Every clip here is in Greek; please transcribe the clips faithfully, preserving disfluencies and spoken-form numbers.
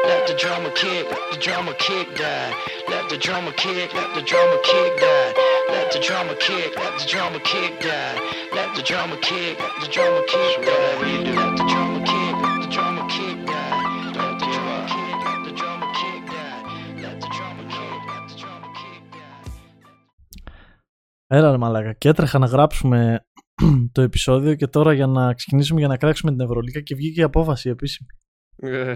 let the drama kick, let the drama kick die. Let the drama kick, let the drama kick die. Let the drama kick, let the drama kick die. Let the drama kick, let the drama kick die. Let the drama kick, let the drama kick die. Let the drama kick, let the drama kick die. Let the drama kick, let the drama kick die. Έλα ρε μαλάκα, και έτρεχα να γράψουμε το επεισόδιο και τώρα για να ξεκινήσουμε για να κράξουμε την Ευρωλίγκα και βγήκε η απόφαση επίσημη. Ε,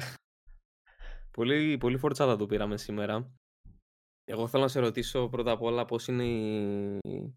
πολύ, πολύ φορτσάτα το πήραμε σήμερα. Εγώ θέλω να σε ρωτήσω πρώτα απ' όλα πώς είναι η,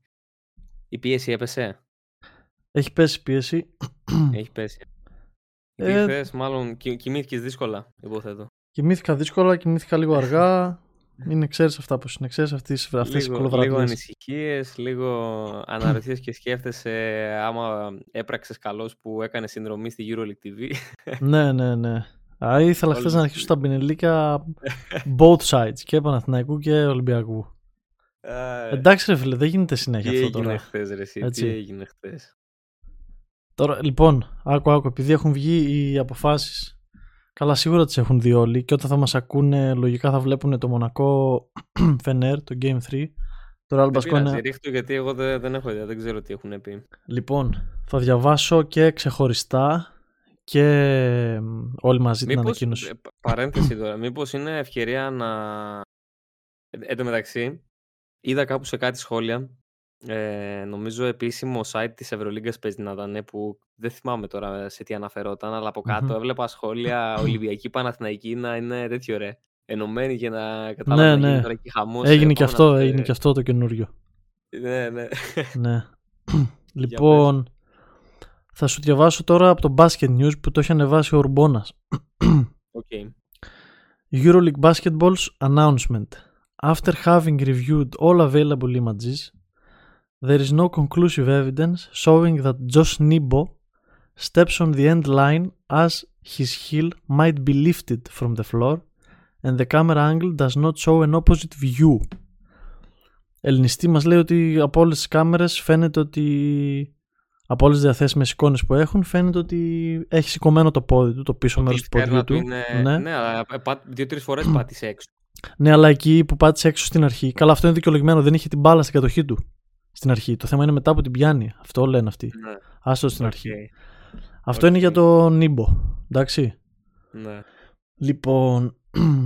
η πίεση, έπεσε. Έχει πέσει πίεση. Έχει πέσει. Ε, Γιατί χθες μάλλον κι, κοιμήθηκες δύσκολα, υποθέτω. Κοιμήθηκα δύσκολα, κοιμήθηκα λίγο αργά. Είναι, ξέρεις αυτά πως είναι, ξέρεις αυτές, αυτές οι Λίγο, κολοβραδιές. λίγο ανησυχίες, λίγο αναρωτιές και σκέφτεσαι άμα έπραξες καλώς που έκανε συνδρομή στη EuroLeague τι βι. Ναι, ναι, ναι. Α, ήθελα χθες Όλες να τις- αρχίσω τα πινελίκα both sides, και Παναθηναϊκού και Ολυμπιακού. Α, Εντάξει ρε φίλε, δεν γίνεται συνέχεια Τι αυτό έγινε τώρα. χθες ρε εσύ, Έτσι. τι έγινε χθες. Τώρα, λοιπόν, άκου, άκου, επειδή έχουν βγει οι αποφάσεις, καλά σίγουρα τις έχουν δει όλοι και όταν θα μας ακούνε λογικά θα βλέπουν το Μονακό Φενέρ, το Game τρία. Τώρα Δεν Αλμπασκό πειράζει, είναι... ρίχτω γιατί εγώ δεν, δεν έχω ιδέα, δεν ξέρω τι έχουν πει. Λοιπόν, θα διαβάσω και ξεχωριστά και μ, όλοι μαζί την Μήπως, ανακοίνωση. ε, πα- παρένθεση τώρα, μήπως είναι ευκαιρία να... Ε, εν τω μεταξύ, είδα κάπου σε κάτι σχόλια, ε, νομίζω επίσημο site της Ευρωλίγκας παίζει να ήταν, που δεν θυμάμαι τώρα σε τι αναφερόταν, αλλά από κάτω Μμμ. έβλεπα σχόλια Ολυμπιακή Παναθηναϊκή να είναι τέτοιο ρε. Ενωμένοι για να Ναι, καταλάβει να γίνει ναι. τώρα εκεί χαμός. ε, Έγινε και πάμε να αυτό, τους, ε, έγινε και αυτό το καινούριο. Ναι, ναι. Ναι. Λοιπόν, θα σου διαβάσω τώρα από το Basket News που το έχει ανεβάσει ο Ουρμπόνας. Οκ. EuroLeague Basketball's announcement. After having reviewed all available images, there is no conclusive evidence showing that Josh Nibo steps on the end line as his heel might be lifted from the floor and the camera angle does not show an opposite view. Ελληνιστή μας λέει ότι από όλες τις κάμερες φαίνεται ότι, από όλες τις διαθέσιμες εικόνες που έχουν, φαίνεται ότι έχει σηκωμένο το πόδι του, το πίσω Ότι μέρος η του ποδιού στέρνα του. του είναι... Ναι. Ναι, αλλά ε, πά- δύο-τρεις φορές πάτησε έξω. Ναι, αλλά εκεί που πάτησε έξω στην αρχή. Καλά, αυτό είναι δικαιολογημένο. Δεν είχε την μπάλα στην κατοχή του στην αρχή. Το θέμα είναι μετά που την πιάνει. Αυτό λένε αυτοί. Ναι. Άστο στην Οκ. αρχή. Αυτό είναι Οκ. για το Νίμπο. Εντάξει. Ναι. Λοιπόν.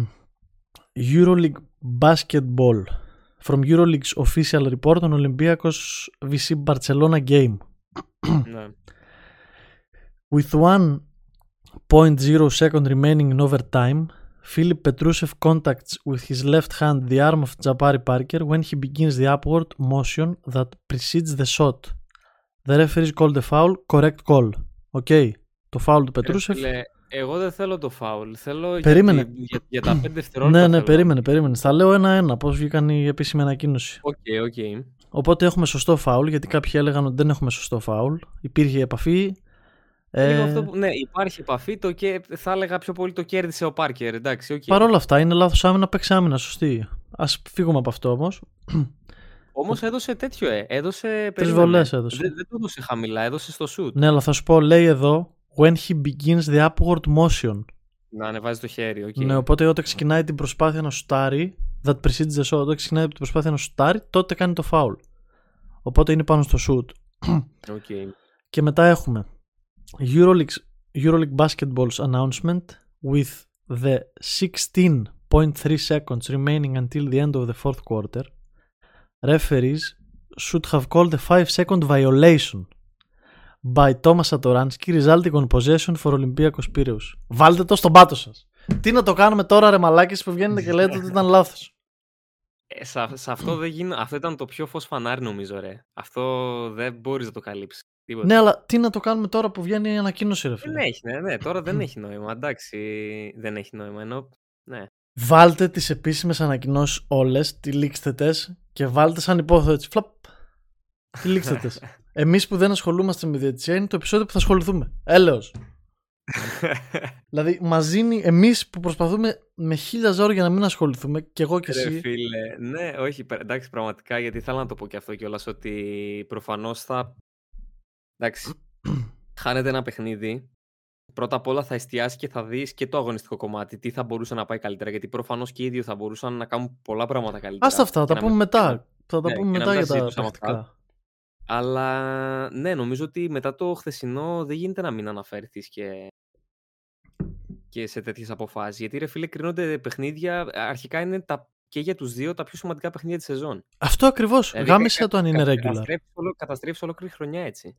EuroLeague Basketball. From EuroLeague's official report on Olympiacos βι σι Barcelona game. Ναι. With one point zero second remaining in overtime, Filip Petrusev contacts with his left hand the arm of Jabari Parker when he begins the upward motion that precedes the shot. The referees called the foul. Correct call. Okay. Το foul του Ρε Petrusev. φίλε, εγώ δεν θέλω το φάουλ. Θέλω Περίμενε. Για, τη- για, για τα πέντε δευτερόλεπτα. Ναι, ναι, θέλω. περίμενε, περίμενε. Θα λέω ένα-ένα πώς βγήκαν η επίσημη ανακοίνωση. Οκ, οκ. Οπότε έχουμε σωστό φάουλ, γιατί κάποιοι έλεγαν ότι δεν έχουμε σωστό φάουλ. Υπήρχε επαφή. Λίγο Ε, αυτό που, ναι, υπάρχει επαφή, το και θα έλεγα πιο πολύ το κέρδισε ο Πάρκερ, εντάξει, οκ. Παρ' όλα αυτά είναι λάθος άμυνα, παίξει άμυνα, σωστή. Ας φύγουμε από αυτό όμως. Όμως έδωσε τέτοιο, ε, έδωσε... Τρεις περίμενε. βολές έδωσε. Δεν, δεν το έδωσε χαμηλά, έδωσε στο shoot. Ναι, αλλά θα σου πω, λέει εδώ, when he begins the upward motion. Να ανεβάζει το χέρι, οκ. Ναι, οπότε όταν ξεκινάει την προσπάθεια να σουτάρει, that precedes the shot, όταν ξεκινάει την προσπάθεια να σουτάρει, τότε κάνει το foul. Οπότε είναι πάνω στο shoot. Οκ. Και μετά έχουμε EuroLeague, EuroLeague Basketball's announcement with the sixteen point three seconds remaining until the end of the fourth quarter. Referees should have called a five second violation by Thomas Satoransky resulting on possession for Olympiacos Piraeus. Βάλτε το στον πάτο σας. Τι να το κάνουμε τώρα ρε μαλάκες που βγαίνετε και λέτε ότι ήταν λάθος. Ε, σε, σε αυτό δεν γίνει, αυτό ήταν το πιο φως φανάρι νομίζω, ρε. Αυτό δεν μπορείς να το καλύψεις. Τίποτα. Ναι, αλλά τι να το κάνουμε τώρα που βγαίνει η ανακοίνωση ρε φίλε. Δεν έχει, ναι, ναι, τώρα δεν έχει νόημα, εντάξει, δεν έχει νόημα, ενώ, ναι. Βάλτε τις επίσημες ανακοινώσεις όλες, τυλίξτε τες και βάλτε σαν υπόθεση έτσι. Φλαπ. Τυλίξτε τες. Εμείς που δεν ασχολούμαστε με διαιτησία είναι το επεισόδιο που θα ασχοληθούμε. Έλεος. Δηλαδή μας δίνει εμείς που προσπαθούμε με χίλια ζόρια για να μην ασχοληθούμε και εγώ και Ρε εσύ. φίλε, ναι, όχι, παι- εντάξει, πραγματικά, γιατί θέλω να το πω και αυτό κιόλας, ότι προφανώς θα, εντάξει, χάνεται ένα παιχνίδι πρώτα απ' όλα θα εστιάσει και θα δεις και το αγωνιστικό κομμάτι. Τι θα μπορούσε να πάει καλύτερα. Γιατί προφανώς και οι ίδιοι θα μπορούσαν να κάνουν πολλά πράγματα καλύτερα. Άστα αυτά, θα τα πούμε μετά. Θα τα ναι, πούμε μετά για τα τακτικά. Αλλά ναι, νομίζω ότι μετά το χθεσινό δεν γίνεται να μην αναφέρθεις και, και σε τέτοιες αποφάσεις. Γιατί ρε φίλε, κρίνονται παιχνίδια. Αρχικά είναι τα, και για τους δύο τα πιο σημαντικά παιχνίδια της σεζόν. Αυτό ακριβώς. Δηλαδή, γάμισε κα, το αν είναι κα, regular. Καταστρέφεις ολόκληρη χρονιά έτσι.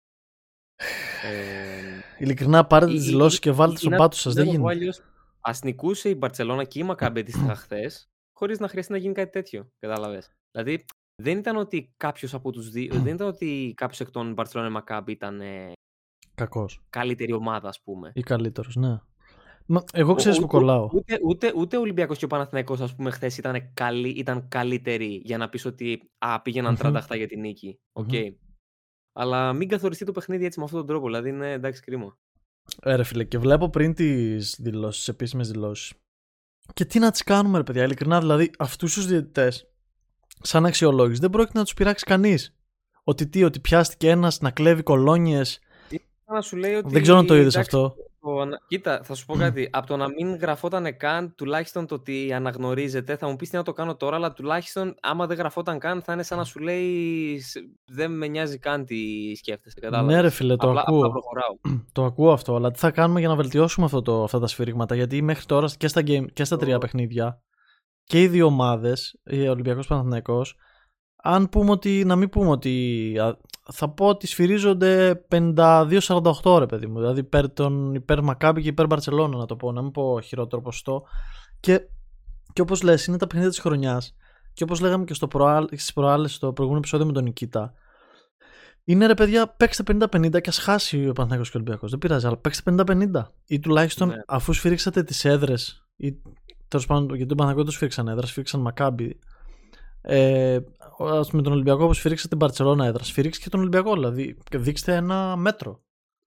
ε, Ειλικρινά, πάρετε τις δηλώσεις και βάλτε στον πάτο σας. Δεν γίνεται. Ας νικούσε η Μπαρτσελώνα και η Μακάμπι αντίστοιχα χθες, χωρίς να χρειαστεί να γίνει κάτι τέτοιο. Κατάλαβες. Δηλαδή, δεν ήταν ότι κάποιος από τους δύο, δεν ήταν ότι κάποιος εκ των Μπαρτσελώνα και Μακάμπι ήταν ε, κακός. Καλύτερη ομάδα, ας πούμε. Ή καλύτερος, ναι. Μα, εγώ ξέρεις που κολλάω. Ούτε, ούτε, ούτε ο Ολυμπιακός και ο Παναθηναϊκός, ας πούμε, χθες ήταν, καλύ, ήταν καλύτεροι για να πεις ότι α, πήγαιναν τριάντα οκτώ για την νίκη. Okay. Mm-hmm. Αλλά μην καθοριστεί το παιχνίδι έτσι με αυτόν τον τρόπο. Δηλαδή είναι εντάξει κρίμα. Ε, ρε φίλε, και βλέπω πριν τις δηλώσεις, τις επίσημες δηλώσεις. Και τι να τις κάνουμε, ρε παιδιά. Ειλικρινά, δηλαδή αυτούς τους διαιτητές, σαν αξιολόγηση, δεν πρόκειται να τους πειράξει κανείς. Ότι τι, ότι πιάστηκε ένας να κλέβει κολόνιες. Να σου λέει ότι, δεν ξέρω αν το είδες αυτό. Το, κοίτα, θα σου πω κάτι. Από το να μην γραφόταν καν, τουλάχιστον το ότι αναγνωρίζεται, θα μου πεις τι να το κάνω τώρα, αλλά τουλάχιστον άμα δεν γραφόταν καν, θα είναι σαν να σου λέει δεν με νοιάζει καν τι σκέφτεσαι. Κατάλαβες. Ναι, ρε φίλε, το απλά, ακούω. Απλά το ακούω αυτό, αλλά τι θα κάνουμε για να βελτιώσουμε αυτό το, αυτά τα σφύριγματα. Γιατί μέχρι τώρα και στα, game, και στα τρία παιχνίδια και οι δύο ομάδες, ο Ολυμπιακός Παναθηναϊκός, αν πούμε ότι, να μην πούμε ότι. Θα πω ότι σφυρίζονται πενήντα δύο σαράντα οκτώ, ρε παιδί μου. Δηλαδή υπέρ, τον, υπέρ Μακάμπι και υπέρ Μπαρτσελώνα, να το πω. Να μην πω χειρότερο ποσοστό. Και, και όπως λες, είναι τα παιχνίδια της χρονιάς. Και όπως λέγαμε και στο προάλλ, στις προάλλες, στο προηγούμενο επεισόδιο με τον Νικήτα. Είναι ρε παιδιά, παίξτε πενήντα πενήντα και ας χάσει ο Παναθηναϊκός και ο Ολυμπιακός. Δεν πειράζει, αλλά παίξτε πενήντα πενήντα. Ή τουλάχιστον ναι. Αφού σφυρίξατε τις έδρες. Ή τέλος πάντων, γιατί τον Παναθηναϊκό το σφύριξαν έδρα, σφύριξαν Μακάμπι. Ε, με τον Ολυμπιακό που σφυρίξατε την Μπαρτσελώνα έδρα, σφυρίξτε και τον Ολυμπιακό, δηλαδή και δείξτε ένα μέτρο.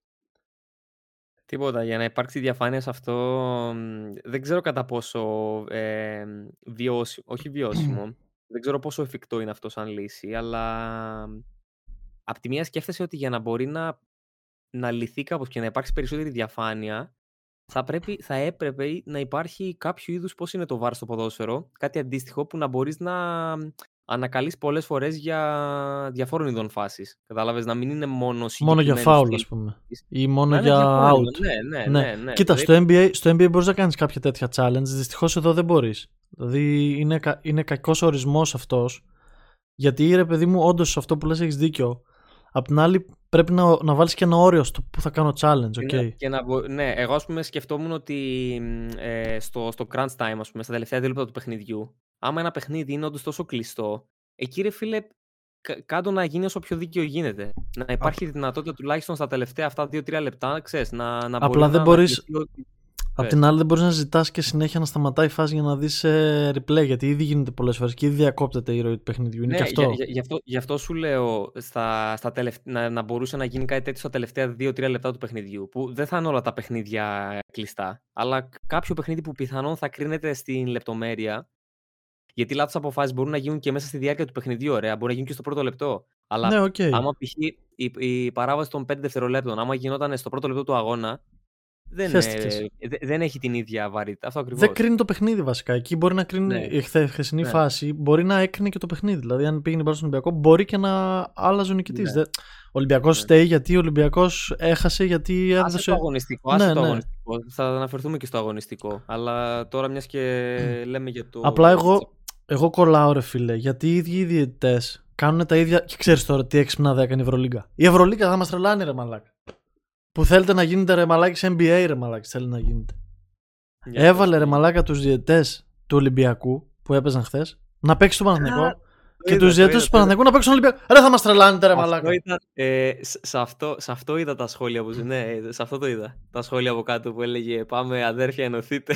Τίποτα, για να υπάρξει διαφάνεια σε αυτό δεν ξέρω κατά πόσο ε, βιώσιμο, όχι βιώσιμο, δεν ξέρω πόσο εφικτό είναι αυτό σαν λύση, αλλά απ' τη μία σκέφτεσαι ότι για να μπορεί να, να λυθεί κάπως και να υπάρξει περισσότερη διαφάνεια, θα, πρέπει, θα έπρεπε να υπάρχει κάποιο είδους, πώς είναι το βαρ στο ποδόσφαιρο, κάτι αντίστοιχο που να μπορείς να ανακαλείς πολλές φορές για διαφόρων ειδών φάσεις. Κατάλαβες, να μην είναι μόνο μόνο για φάουλ, ας πούμε. Ή μόνο για out. Ναι, ναι, ναι. ναι, ναι. Κοίτα, στο N B A, στο N B A μπορείς να κάνεις κάποια τέτοια challenge. Δυστυχώς εδώ δεν μπορείς. Δηλαδή είναι, είναι κακός ορισμός αυτός. Γιατί ρε παιδί μου, όντως αυτό που λες έχεις δίκιο. Απ' την άλλη, πρέπει να, να βάλεις και ένα όριο στο που θα κάνω challenge. Okay. Ναι, και να, ναι, εγώ ας πούμε σκεφτόμουν ότι ε, στο, στο crunch time, ας πούμε, στα τελευταία δύο λεπτά του παιχνιδιού, άμα ένα παιχνίδι είναι όντως τόσο κλειστό, εκεί ρε φίλε, κάτω να γίνει όσο πιο δίκαιο γίνεται. Να υπάρχει Α... δυνατότητα τουλάχιστον στα τελευταία αυτά δύο τρία λεπτά, ξέρεις, να, να Απλά δεν να μπορείς. Απ' την άλλη, δεν μπορείς να ζητάς και συνέχεια να σταματάει η φάση για να δεις ε, replay. Γιατί ήδη γίνεται πολλές φορές και ήδη διακόπτεται η ροή του παιχνιδιού. Είναι ναι, και αυτό. Για, για, γι, αυτό. Γι' αυτό σου λέω στα, στα τελευ... να, να μπορούσε να γίνει κάτι τέτοιο στα τελευταία δύο τρία λεπτά του παιχνιδιού. Που δεν θα είναι όλα τα παιχνίδια κλειστά. Αλλά κάποιο παιχνίδι που πιθανόν θα κρίνεται στην λεπτομέρεια. Γιατί λάθος αποφάσεις μπορούν να γίνουν και μέσα στη διάρκεια του παιχνιδιού. Ωραία, μπορεί να γίνουν και στο πρώτο λεπτό. Αλλά ναι, okay. άμα π.χ. η, η παράβαση των πέντε δευτερολέπτων, άμα γινόταν στο πρώτο λεπτό του αγώνα. Δεν, ε, δεν έχει την ίδια βαρύτητα. Αυτό ακριβώς. Δεν κρίνει το παιχνίδι βασικά. Εκεί μπορεί να κρίνει ναι. η χθεσινή ναι. φάση, μπορεί να έκρινε και το παιχνίδι. Δηλαδή, αν πήγαινε πάνω στον Ολυμπιακό, μπορεί και να άλλαζε ο νικητής. Ναι. Ο Ολυμπιακός ναι. στέει γιατί ο Ολυμπιακός έχασε, γιατί έδωσε. Άσε το αγωνιστικό. Άσε ναι, το αγωνιστικό. Ναι. Θα αναφερθούμε και στο αγωνιστικό. Αλλά τώρα, μιας και λέμε για το. Απλά εγώ, εγώ κολλάω, ρε φίλε, γιατί οι ίδιοι οι διαιτητές κάνουν τα ίδια. Και ξέρεις τώρα τι έξυπνα δεν έκανε η Ευρωλίγκα. Η Ευρωλίγκα θα μας τρελάνει, ρε μαλάκα. Που θέλετε να γίνετε ρε μαλάκι σε N B A, ρε μαλάκι, θέλει να γίνετε. Yeah, Έβαλε ρε μαλάκα τους διαιτές του Ολυμπιακού που έπαιζαν χθες να παίξει τον Παναθηναϊκό και τους διαιτές του Παναθηναϊκού να παίξουν τον Ολυμπιακό. Ρε θα μας τρελάνετε ρε μαλάκα. Ήταν, ε, σε, αυτό, σε αυτό είδα τα σχόλια που ναι, σε αυτό το είδα. Τα σχόλια από κάτω που έλεγε πάμε αδέρφια ενωθείτε.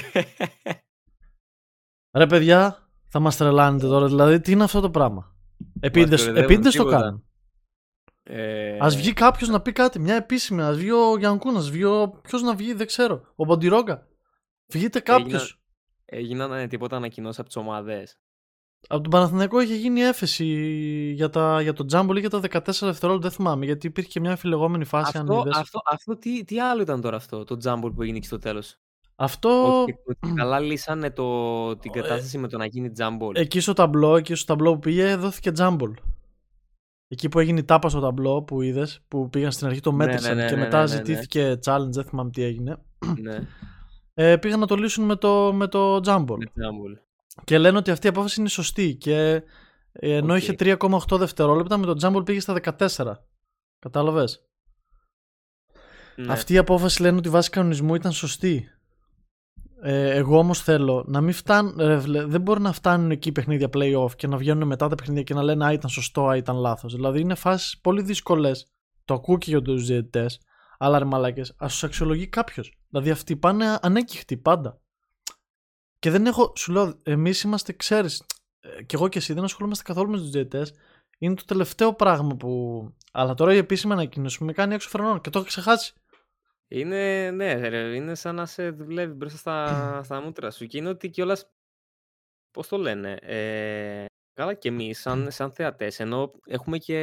Ρε παιδιά, θα μας τρελάνετε τώρα, δηλαδή τι είναι αυτό το πράγμα. Επίτηδες το κάνουν. Ε... Ας βγει κάποιος να πει κάτι, μια επίσημη, ας βγει ο Γιανκού, ας βγει ο... ποιος να βγει, δεν ξέρω, ο Μποντιρόγκα. Βγείτε κάποιος. Έγιναν, έγιναν τίποτα ανακοινώσεις από τις ομάδες. Από τον Παναθηναϊκό είχε γίνει έφεση για, τα, για το Τζάμπολ ή για τα δεκατέσσερα δευτερόλεπτα, δεν θυμάμαι, γιατί υπήρχε και μια αμφιλεγόμενη φάση. Αυτό, αν είδες. αυτό, αυτό τι, τι άλλο ήταν τώρα αυτό, το Τζάμπολ που έγινε και στο τέλος. Αυτό. Ότι, ότι καλά λύσανε το, την κατάσταση με το να γίνει Τζάμπολ. Εκεί στο ταμπλό, εκεί στο ταμπλό που πήγε, δόθηκε Τζάμπολ. Εκεί που έγινε η τάπα στο ταμπλό που είδες, που πήγαν στην αρχή το μέτρησαν ναι, ναι, και ναι, μετά ναι, ναι, ναι. ζητήθηκε challenge, δεν θυμάμαι τι έγινε. Ναι, Ε, πήγαν να το λύσουν με το, με το Τζάμπολ. με Τζάμπολ. Και λένε ότι αυτή η απόφαση είναι σωστή. Και ε, ενώ Οκ. είχε τρία κόμμα οκτώ δευτερόλεπτα, με το Τζάμπολ πήγε στα δεκατέσσερα. Κατάλαβες. Ναι. Αυτή η απόφαση λένε ότι βάσει κανονισμού ήταν σωστή. Ε, εγώ όμως θέλω να μην φτάνουν. Δεν μπορεί να φτάνουν εκεί παιχνίδια play-off και να βγαίνουν μετά τα παιχνίδια και να λένε α, ήταν σωστό, α, ήταν λάθος. Δηλαδή είναι φάσεις πολύ δύσκολες. Το ακούω και για τους διαιτητές. Αλλά ρε μαλάκες, ας τους αξιολογεί κάποιος. Δηλαδή αυτοί πάνε ανέκυχτοι πάντα. Και δεν έχω, σου λέω, εμείς είμαστε, ξέρεις, κι εγώ και εσύ δεν ασχολούμαστε καθόλου με τους διαιτητές. Είναι το τελευταίο πράγμα που. Αλλά τώρα η επίσημη ανακοίνωση με κάνει έξω φρενών και το έχω ξεχάσει. Είναι, ναι, ρε, είναι σαν να σε δουλεύει μπροστά στα, στα μούτρα σου. Και είναι ότι κιόλας, πώς το λένε, ε, καλά και εμείς σαν, σαν θεατές, ενώ έχουμε και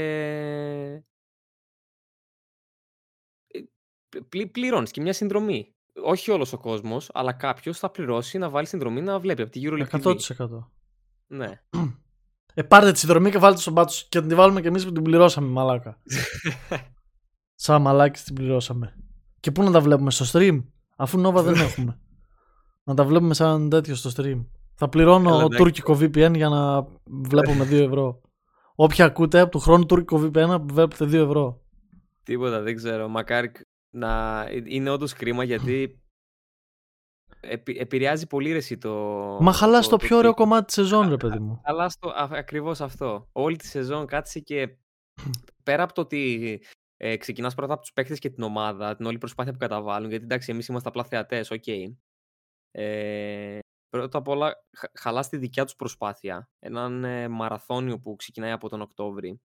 πλη, πληρώνεις και μια συνδρομή. Όχι όλος ο κόσμος, αλλά κάποιος θα πληρώσει να βάλει συνδρομή να βλέπει από τη EuroLeague τι βι. εκατό τοις εκατό. Ναι. Ε, πάρτε τη συνδρομή και βάλτε στον πάτο και την βάλουμε κι εμείς που την πληρώσαμε, μαλάκα. Σαν μαλάκες την πληρώσαμε. Και πού να τα βλέπουμε, στο stream, αφού Nova δεν έχουμε. Να τα βλέπουμε σαν τέτοιο στο stream. Θα πληρώνω Έλα, τουρκικό βι πι εν για να βλέπουμε δύο ευρώ. Όποια ακούτε από του χρόνου τουρκικό βι πι εν να βλέπετε δύο ευρώ. Τίποτα, δεν ξέρω. Μακάρι να είναι όντως κρίμα γιατί επη, επηρεάζει πολύ ρε εσύ το. Μα χαλάς το, το πιο ωραίο το... κομμάτι της σεζόν, ρε παιδί μου. Χαλάς το ακριβώς αυτό. Όλη τη σεζόν κάτσε και πέρα από το ότι ε, ξεκινάς πρώτα από τους παίκτες και την ομάδα, την όλη προσπάθεια που καταβάλουν, γιατί εντάξει, εμείς είμαστε απλά θεατές, οκ. Okay. Ε, πρώτα απ' όλα, χα, χαλάς τη δικιά τους προσπάθεια. Έναν ε, μαραθώνιο που ξεκινάει από τον Οκτώβρη.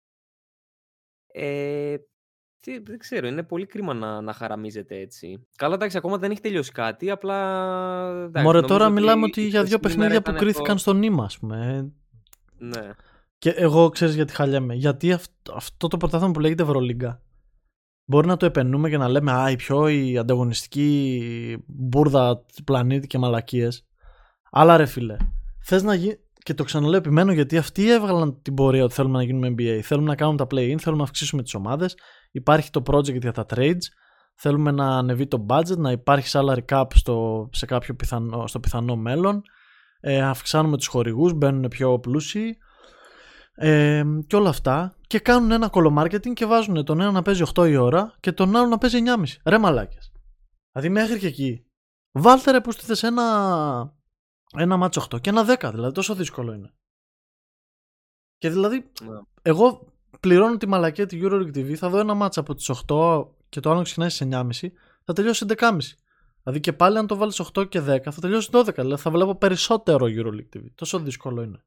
Ε, τι, δεν ξέρω, είναι πολύ κρίμα να, να χαραμίζεται έτσι. Καλά, εντάξει, ακόμα δεν έχει τελειώσει κάτι, απλά. Εντάξει, μωρέ, τώρα ότι μιλάμε ότι για δύο παιχνίδια που ήταν κρίθηκαν το... στο νήμα, ας πούμε. Ναι. Και εγώ ξέρεις γιατί χαλιάμαι. Γιατί αυτό, αυτό το πρωτάθλημα που λέγεται Ευρωλίγκα μπορεί να το επενούμε και να λέμε α, η πιο η ανταγωνιστική μπουρδα του πλανήτη και μαλακίες. Αλλά ρε φίλε, θες να γίνει. Και το ξαναλέω, επιμένω, γιατί αυτοί έβγαλαν την πορεία ότι θέλουμε να γίνουμε εν μπι έι. Θέλουμε να κάνουμε τα play-in, θέλουμε να αυξήσουμε τις ομάδες. Υπάρχει το project για τα trades. Θέλουμε να ανεβεί το budget, να υπάρχει salary cap στο, σε κάποιο πιθανό, στο πιθανό μέλλον. Ε, αυξάνουμε τους χορηγούς, μπαίνουν πιο πλούσιοι. Ε, και όλα αυτά. Και κάνουν ένα κολομάρκετινγκ και βάζουν τον ένα να παίζει οκτώ η ώρα και τον άλλο να παίζει εννιά και μισή. Ρε μαλάκες. Δηλαδή μέχρι και εκεί. Βάλτε ρε που στήθες ένα. Ένα μάτσο οκτώ και ένα δέκα, δηλαδή τόσο δύσκολο είναι. Και δηλαδή, yeah. εγώ πληρώνω τη μαλακία τη EuroLeague τι βι, θα δω ένα μάτσο από τις οκτώ και το άλλο ξεκινάει στις εννιά και μισή, θα τελειώσει έντεκα και μισή. Δηλαδή και πάλι αν το βάλεις οκτώ και δέκα θα τελειώσει δώδεκα, δηλαδή θα βλέπω περισσότερο EuroLeague τι βι. Τόσο δύσκολο είναι.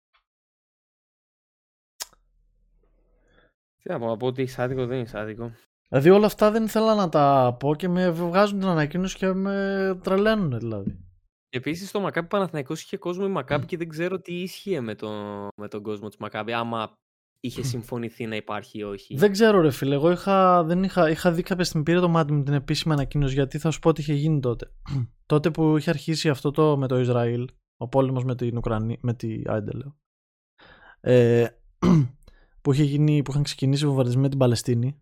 Τι να πω, από ότι είσαι άδικο δεν είσαι άδικο. Δηλαδή όλα αυτά δεν ήθελα να τα πω και με βγάζουν την ανακοίνωση και με τρελαίνουν δηλαδή. Επίσης στο Μακάμπι Παναθηναϊκός είχε κόσμο η Μακάμπι mm. και δεν ξέρω τι ίσχυε με, το, με τον κόσμο της Μακάμπι, άμα είχε συμφωνηθεί να υπάρχει ή όχι. Δεν ξέρω ρε φίλε, εγώ είχα, δεν είχα, είχα δει κάποια στιγμή, πήρε το μάτι μου την επίσημη ανακοίνωση, γιατί θα σου πω τι είχε γίνει τότε. Τότε που είχε αρχίσει αυτό το με το Ισραήλ, ο πόλεμος με την Ουκρανία, με τη Άιντε λέω, ε, που, είχε γίνει, που είχαν ξεκινήσει οι βομβαρδισμοί με την Παλαιστίνη,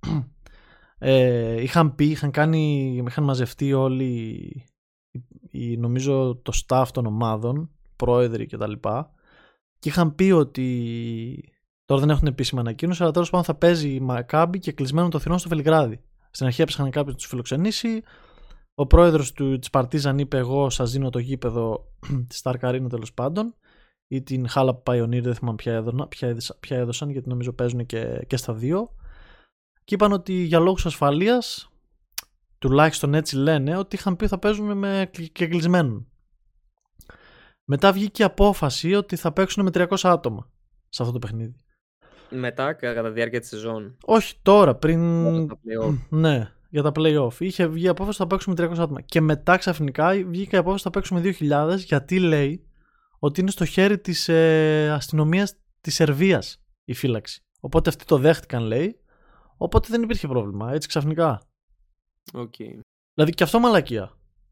ε, είχαν πει, είχαν κάνει, είχαν μαζευτεί όλοι, νομίζω το staff των ομάδων, πρόεδροι κτλ. Και, και είχαν πει ότι τώρα δεν έχουν επίσημη ανακοίνωση, αλλά τέλος πάντων θα παίζει η Μακάμπι και κλεισμένο το θυρών στο Βελιγράδι. Στην αρχή έψαχναν κάποιον να τους φιλοξενήσει. Ο πρόεδρος του, της Παρτίζαν είπε: εγώ σας δίνω το γήπεδο της Σταρκαρίνα τέλος πάντων, ή την Χάλα Pioneer, δεν θυμάμαι ποια, έδωνα, ποια, έδωσα, ποια έδωσαν, γιατί νομίζω παίζουν και, και στα δύο. Και είπαν ότι για λόγους ασφαλείας, τουλάχιστον έτσι λένε, ότι είχαν πει θα παίζουν με και κλεισμένων. Μετά βγήκε η απόφαση ότι θα παίξουν με τριακόσια άτομα σε αυτό το παιχνίδι. Μετά, κατά τη διάρκεια της σεζόν. Όχι τώρα, πριν. Για ναι, για τα play-off. Είχε βγει η απόφαση ότι θα παίξουμε με τριακόσια άτομα. Και μετά ξαφνικά βγήκε η απόφαση ότι θα παίξουμε δύο χιλιάδες, γιατί λέει ότι είναι στο χέρι της ε, αστυνομίας της Σερβίας η φύλαξη. Οπότε αυτοί το δέχτηκαν, λέει, οπότε δεν υπήρχε πρόβλημα, έτσι ξαφνικά. Okay. Δηλαδή και αυτό μαλακία.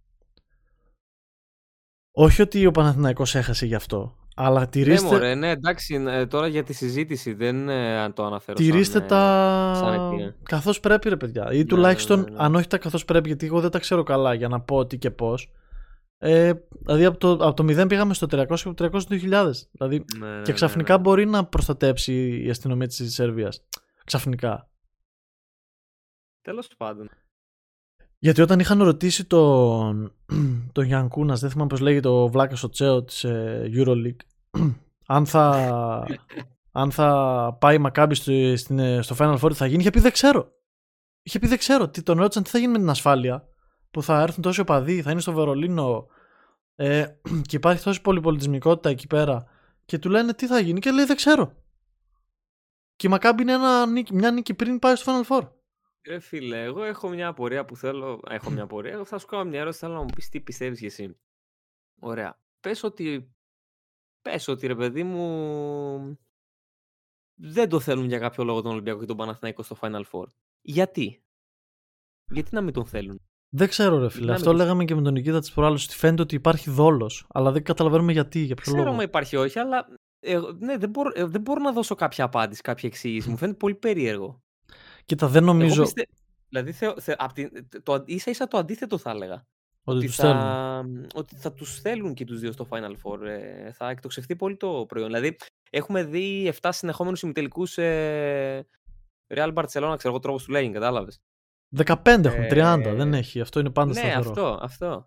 Όχι ότι ο Παναθηναϊκός έχασε γι' αυτό, αλλά τηρήστε... Ναι, μωρέ, ναι, εντάξει, τώρα για τη συζήτηση δεν ε, το αναφέρω. Τηρήστε σαν, τα σαν καθώς πρέπει, ρε παιδιά. Ή ναι, τουλάχιστον, ναι, ναι, ναι. αν όχι τα καθώς πρέπει, γιατί εγώ δεν τα ξέρω καλά για να πω τι και πώς. Ε, δηλαδή από το, από το μηδέν πήγαμε στο τριακόσια και από το τριακόσια στο δύο χιλιάδες. Δηλαδή, ναι, ναι, και ξαφνικά ναι, ναι. μπορεί να προστατέψει η αστυνομία της Σερβίας. Ξαφνικά. Τέλος πάντων. Γιατί όταν είχαν ρωτήσει τον, τον Γιανκούνας, δεν θυμάμαι πώς λέγεται ο Βλάκας ο Τσέο της ε, EuroLeague, αν θα, αν θα πάει η Μακάμπι στο, στην, στο Final Four θα γίνει, είχε πει δεν ξέρω. Είχε πει δεν ξέρω. Τι, τον ρώτησαν τι θα γίνει με την ασφάλεια, που θα έρθουν τόσοι οπαδοί, θα είναι στο Βερολίνο ε, και υπάρχει τόση πολυπολιτισμικότητα εκεί πέρα και του λένε τι θα γίνει και λέει δεν ξέρω. Και η Μακάμπι είναι ένα, μια νίκη πριν πάει στο Final Four. Ρε φίλε, εγώ έχω μια απορία που θέλω. Έχω μια απορία. Θα σου κάνω μια ερώτηση. Θέλω να μου πεις τι πιστεύεις και εσύ. Ωραία. Πες ότι. Πες ότι ρε παιδί μου. Δεν το θέλουν για κάποιο λόγο τον Ολυμπιακό και τον Παναθηναϊκό στο Final Four. Γιατί? Γιατί να μην τον θέλουν? Δεν ξέρω, ρε φίλε. Αυτό λέγαμε και με τον Νικήτα της προάλλης. Ότι φαίνεται ότι υπάρχει δόλος. Αλλά δεν καταλαβαίνουμε γιατί. Για ποιο ξέρω λόγο. Ξέρω υπάρχει όχι, αλλά. Ε, ναι, δεν μπορώ, ε, δεν μπορώ να δώσω κάποια απάντηση, κάποια εξήγηση. Μου φαίνεται πολύ περίεργο. Κοίτα, δεν νομίζω. Πιστε... Δηλαδή, θε... Θε... Την... το... ίσα ίσα το αντίθετο θα έλεγα. Ότι, ότι, τους θα... ότι θα τους θέλουν και τους δύο στο Final Four. Ε, θα εκτοξευτεί πολύ το προϊόν. Δηλαδή, έχουμε δει εφτά συνεχόμενους ημιτελικούς ε... Real Barcelona, ξέρω εγώ τρόπος του λέγει, κατάλαβες. δεκαπέντε έχουν, ε... τριάντα, δεν έχει. Αυτό είναι πάντα ναι, σταθερό. Ναι, αυτό, αυτό.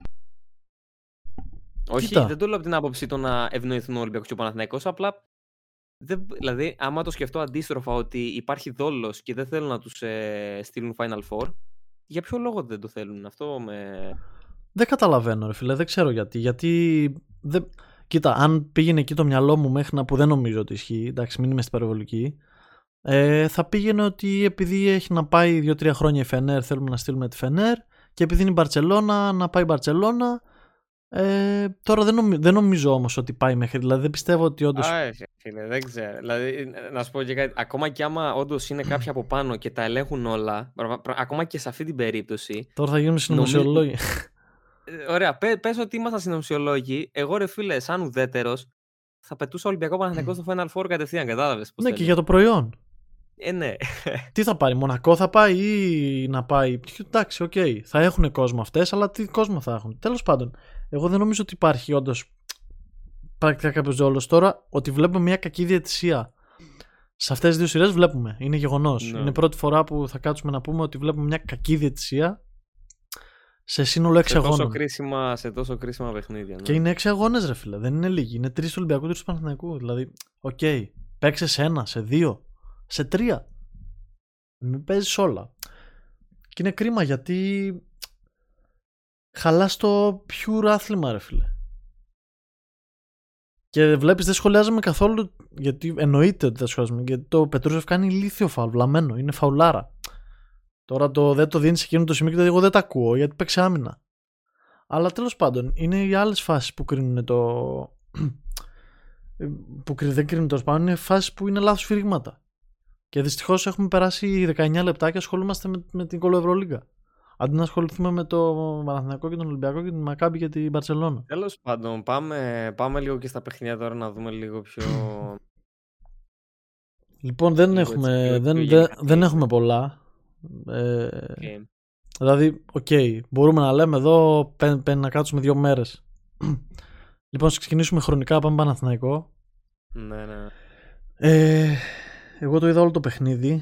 Όχι, Κοίτα. δεν το λέω από την άποψη το να ευνοηθούν ο Ολυμπιακός και ο Παναθηναϊκός, απλά. Δεν, δηλαδή, άμα το σκεφτώ αντίστροφα ότι υπάρχει δόλος και δεν θέλουν να τους ε, στείλουν Final Four, για ποιο λόγο δεν το θέλουν αυτό με... Δεν καταλαβαίνω ρε φίλε, δεν ξέρω γιατί. Γιατί, δεν... κοίτα, αν πήγαινε εκεί το μυαλό μου μέχρι να που δεν νομίζω ότι ισχύει, εντάξει μην είμαι στην υπερβολική, ε, θα πήγαινε ότι επειδή έχει να πάει δύο τρία χρόνια η Φενέρ, θέλουμε να στείλουμε τη Φενέρ και επειδή είναι η Μπαρτσελώνα, να πάει η Μπαρτσελώνα. Ε, τώρα δεν, νομι... δεν νομίζω όμως ότι πάει μέχρι. Δηλαδή δεν πιστεύω ότι όντως. Α, φίλε, δεν ξέρω. Δηλαδή, να σου πω και κάτι. Ακόμα και άμα όντως είναι κάποιοι από πάνω και τα ελέγχουν όλα, ακόμα και σε αυτή την περίπτωση. Τώρα θα γίνουμε συνωμοσιολόγοι. Νομίζω... Ωραία, πε, πες ότι ήμασταν συνωμοσιολόγοι. Εγώ ρε φίλε, σαν ουδέτερος, θα πετούσα Ολυμπιακό Παναθηναϊκό στο Final Four κατευθείαν. Κατάλαβες? Ναι, και για το προϊόν. Ε, ναι. Τι θα πάρει, Μονακό θα πάει ή να πάει. Εντάξει, οκ. Okay. Θα έχουν κόσμο αυτές, αλλά τι κόσμο θα έχουν. Τέλος πάντων, εγώ δεν νομίζω ότι υπάρχει όντως πρακτικά κάποιος δόλος. Τώρα, ότι βλέπουμε μια κακή διαιτησία σε αυτές τις δύο σειρές, βλέπουμε. Είναι γεγονός. Ναι. Είναι πρώτη φορά που θα κάτσουμε να πούμε ότι βλέπουμε μια κακή διαιτησία σε σύνολο έξι αγώνων. Σε τόσο κρίσιμα, σε τόσο κρίσιμα παιχνίδια. Ναι. Και είναι έξι αγώνες, ρε φίλε. Δεν είναι λίγοι. Είναι τρεις του Ολυμπιακού, τρεις του Παναθηναϊκού. Δηλαδή, οκ. Okay. Παίξε σε ένα, σε δύο. Σε τρία. Μην παίζεις όλα. Και είναι κρίμα γιατί χαλάς το pure άθλημα ρε φίλε. Και βλέπεις δεν σχολιάζαμε καθόλου, γιατί εννοείται ότι δεν σχολιάζαμε, γιατί το Πετρούσεφ κάνει ηλίθιο φαουλ, βλαμμένο, είναι φαουλάρα. Τώρα το, δεν το δίνει σε εκείνο το σημείο και εγώ δεν τα ακούω γιατί παίξει άμυνα. Αλλά τέλος πάντων είναι οι άλλες φάσεις που κρίνουν το... που δεν κρίνουν το σπάνιο, είναι φάσεις που είναι λάθος φυρίγματα. Και δυστυχώς έχουμε περάσει δεκαεννιά λεπτά και ασχολούμαστε με, με την Κολοευρωλίγκα. Αντί να ασχοληθούμε με το Παναθηναϊκό και τον Ολυμπιακό και την Μακάμπι και την Μπαρσελόνα. Τέλος πάντων, πάμε, πάμε λίγο και στα παιχνίδια τώρα να δούμε λίγο πιο. Λοιπόν, δεν, λίγο έχουμε, έτσι, δεν, πιο δεν, δεν έχουμε πολλά. Ε, okay. Δηλαδή, οκ, okay, μπορούμε να λέμε εδώ πέ, πέ, να κάτσουμε δύο μέρες. Λοιπόν, ας ξεκινήσουμε χρονικά, πάμε Παναθηναϊκό. Ναι, ναι. Ε, εγώ το είδα όλο το παιχνίδι.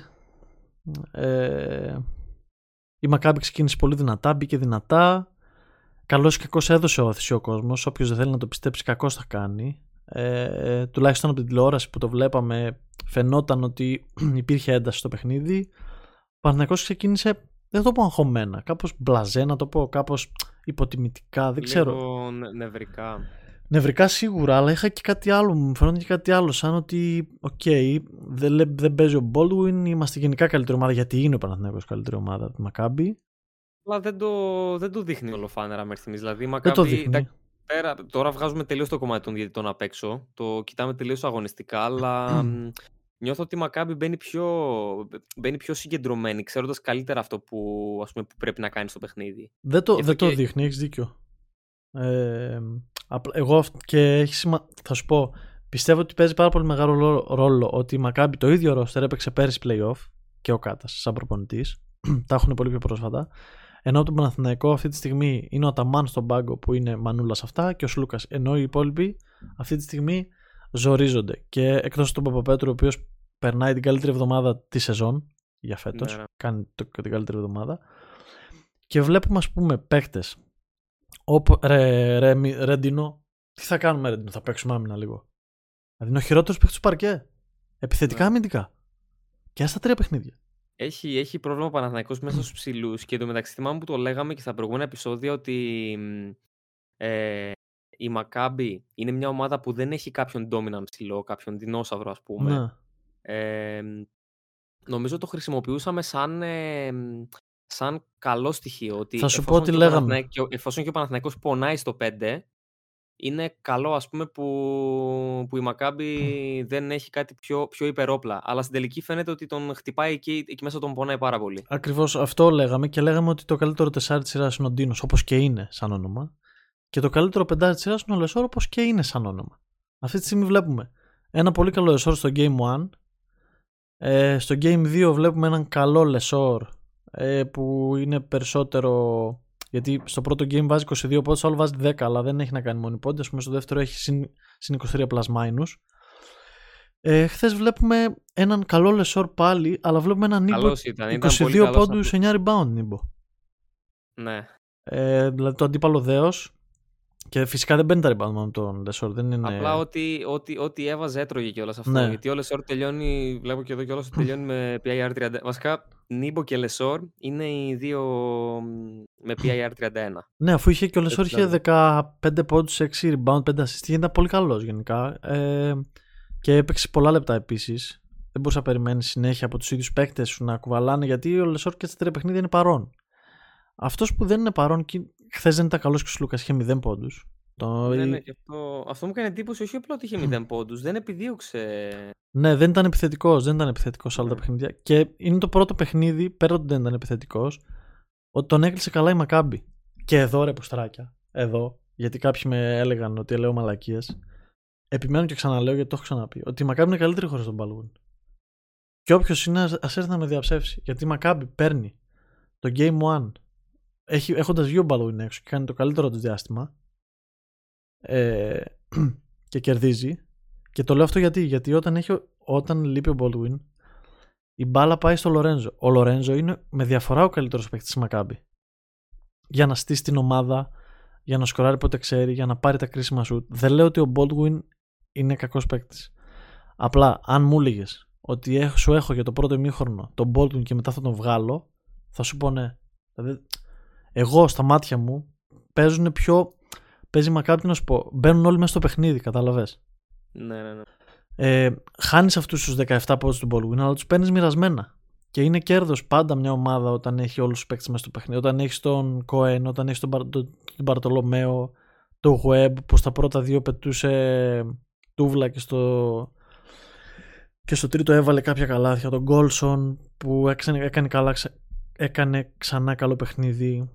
Ε, η Μακάμπι ξεκίνησε πολύ δυνατά, μπήκε δυνατά. Καλώς ή κακώς έδωσε όθηση ο κόσμος. Όποιος δεν θέλει να το πιστέψει, κακώς θα κάνει. Ε, τουλάχιστον από την τηλεόραση που το βλέπαμε, φαινόταν ότι υπήρχε ένταση στο παιχνίδι. Ο Παναθηναϊκός ξεκίνησε, δεν θα το πω αγχωμένα, κάπως μπλαζέ, να το πω κάπως υποτιμητικά, δεν λίγο ξέρω. Νευρικά. Νευρικά σίγουρα, αλλά είχα και κάτι άλλο. Μου φαίνεται και κάτι άλλο. Σαν ότι, οκ, okay, δεν, δεν παίζει ο Baldwin, είμαστε γενικά καλύτερη ομάδα. Γιατί είναι ο Παναθηναϊκός καλύτερη ομάδα από τη Μακάμπι. Αλλά δεν το, δεν το δείχνει ολοφάνερα μέχρι στιγμής. Δηλαδή, η δεν Μακάμπι, το δείχνει. τα, πέρα, τώρα βγάζουμε τελείως το κομμάτι των διαιτητών απ' έξω. Το κοιτάμε τελείως αγωνιστικά, αλλά μ, νιώθω ότι η Μακάμπι μπαίνει πιο, μπαίνει πιο συγκεντρωμένη, ξέροντας καλύτερα αυτό που, ας πούμε, που πρέπει να κάνει στο παιχνίδι. Δεν το, Γι' αυτό δεν το και- δείχνει, έχεις δίκιο. Ε, απλά- εγώ αυ- και έχει σημα... θα σου πω, πιστεύω ότι παίζει πάρα πολύ μεγάλο ρόλο- ρόλο ότι η Μακάμπι το ίδιο roster έπαιξε πέρυσι playoff και ο Κάτας σαν προπονητής. Τα έχουν πολύ πιο πρόσφατα. Ενώ το Παναθηναϊκό αυτή τη στιγμή είναι ο Αταμάν στον πάγκο που είναι μανούλα σε αυτά και ο Σλούκας. Ενώ οι υπόλοιποι αυτή τη στιγμή ζορίζονται. Και εκτός του Παπαπέτρου, ο οποίος περνάει την καλύτερη εβδομάδα τη σεζόν για φέτος, Ναι, ναι. κάνει το, την καλύτερη εβδομάδα. Και βλέπουμε, ας πούμε, παίκτες. Όπω ρε, ρε, ρε, Ρέντινο, τι θα κάνουμε, Ρέντινο, θα παίξουμε άμυνα λίγο. Δηλαδή είναι ο χειρότερος παίκτης του παρκέ. Επιθετικά, Ναι. αμυντικά. Και στα τρία παιχνίδια. Έχει, έχει πρόβλημα ο Παναθηναϊκός μέσα στους ψηλούς και εντωμεταξύ θυμάμαι που το λέγαμε και στα προηγούμενα επεισόδια ότι μ, ε, η Μακάμπι είναι μια ομάδα που δεν έχει κάποιον dominant ψηλό, κάποιον δεινόσαυρο ας πούμε. Ναι. Ε, νομίζω το χρησιμοποιούσαμε σαν, ε, σαν καλό στοιχείο. Ότι Θα σου πω εφόσον τι και ο λέγαμε. Παναθηναί- και ο- εφόσον και ο Παναθηναϊκός πονάει στο πέντε, είναι καλό ας πούμε που, που η Μακάμπι δεν έχει κάτι πιο, πιο υπερόπλα. Αλλά στην τελική φαίνεται ότι τον χτυπάει εκεί, εκεί μέσα τον πονάει πάρα πολύ. Ακριβώς αυτό λέγαμε και λέγαμε ότι το καλύτερο τεσσάρι της σειράς είναι ο Ντίνος, όπως και είναι σαν όνομα. Και το καλύτερο πεντάρι της σειράς είναι ο Λεσόρ, όπως και είναι σαν όνομα. Αυτή τη στιγμή βλέπουμε ένα πολύ καλό Λεσόρ στο Game ένα. Ε, στο Game δύο βλέπουμε έναν καλό Λεσόρ ε, που είναι περισσότερο. Γιατί στο πρώτο game βάζει είκοσι δύο πόντους, στο άλλο βάζει δέκα, αλλά δεν έχει να κάνει μόνο πόντους. Ας πούμε, στο δεύτερο έχει συν, συν είκοσι τρία plus minus. Ε, χθες βλέπουμε έναν καλό Λεσόρ πάλι, αλλά βλέπουμε έναν Νίμπο Καλός ήταν, ήταν είκοσι πολύ δύο καλός πόντους, από- εννιά rebound Νίμπο. Ναι. Ε, δηλαδή το αντίπαλο δέος. Και φυσικά δεν παίρνει τα rebound με τον Λεσόρ. Δεν είναι... Απλά ό,τι, ό,τι, ό,τι έβαζε έτρωγε κιόλας αυτό. Ναι. Γιατί ο Λεσόρ τελειώνει, βλέπω και εδώ κιόλας ότι τελειώνει με πι άι αρ τριάντα. Βασικά, Νίμπο και Λεσόρ είναι οι δύο μ, με πι άι αρ τριάντα ένα. Ναι, αφού είχε και ο Λεσόρ Έτσι είχε ήταν. δεκαπέντε πόντους, έξι rebound, πέντε assist και ήταν πολύ καλός γενικά. Ε, και έπαιξε πολλά λεπτά επίσης. Δεν μπορούσα να περιμένει συνέχεια από τους ίδιους παίκτες σου να κουβαλάνε, γιατί ο Λεσόρ και στα τρία παιχνίδια είναι παρόν. Αυτός που δεν είναι παρόν, χθες δεν ήταν καλός και ο Σλούκας, είχε μηδέν πόντους. Το... Ναι, ναι, και αυτό, αυτό μου έκανε εντύπωση όχι απλά ότι είχε μηδέν πόντους, δεν επιδίωξε. Ναι, δεν ήταν επιθετικός, δεν ήταν επιθετικός σε όλα τα Ναι. παιχνίδια. Και είναι το πρώτο παιχνίδι, πέρα ότι δεν ήταν επιθετικός, ότι τον έκλεισε καλά η Μακάμπι. Και εδώ ρε πουστράκια, εδώ, γιατί κάποιοι με έλεγαν ότι λέω μαλακίες. Επιμένω και ξαναλέω γιατί το έχω ξαναπεί. Ότι η Μακάμπι είναι καλύτερη χωρίς τον Baldwin. Και όποιος είναι, ας έρθει να με διαψεύσει. Γιατί η Μακάμπι παίρνει το Game ένα, έχει, έχοντας βγει ο Baldwin έξω και κάνει το καλύτερο του διάστημα. Ε, και κερδίζει. Και το λέω αυτό γιατί, γιατί όταν, έχει, όταν λείπει ο Baldwin, η μπάλα πάει στο Λορέντζο. Ο Λορέντζο είναι με διαφορά ο καλύτερος παίκτης της Μακάμπι. Για να στήσει την ομάδα, για να σκοράρει πότε ξέρει, για να πάρει τα κρίσιμα σουτ. Δεν λέω ότι ο Baldwin είναι κακός παίκτης. Απλά, αν μου έλεγες ότι έχ, σου έχω για το πρώτο ημίχρονο τον Baldwin και μετά θα τον βγάλω, θα σου πω ναι. Δηλαδή, εγώ στα μάτια μου παίζουν πιο. Παίζει Μακάμπι να σου πω. Μπαίνουν όλοι μέσα στο παιχνίδι, κατάλαβες. Ναι, ναι, ναι. Ε, χάνεις αυτούς τους δεκαεπτά πόντους του Baldwin, αλλά τους παίρνεις μοιρασμένα. Και είναι κέρδος πάντα μια ομάδα όταν έχει όλους τους παίκτες μέσα στο παιχνίδι. Όταν έχει τον Κοέν, όταν έχει τον, τον, τον Μπαρτολομέο, τον Webb που στα πρώτα δύο πετούσε τούβλα και στο, και στο τρίτο έβαλε κάποια καλάθια. Τον Γκόλσον που έκανε, έκανε, καλά, έκανε ξανά καλό παιχνίδι.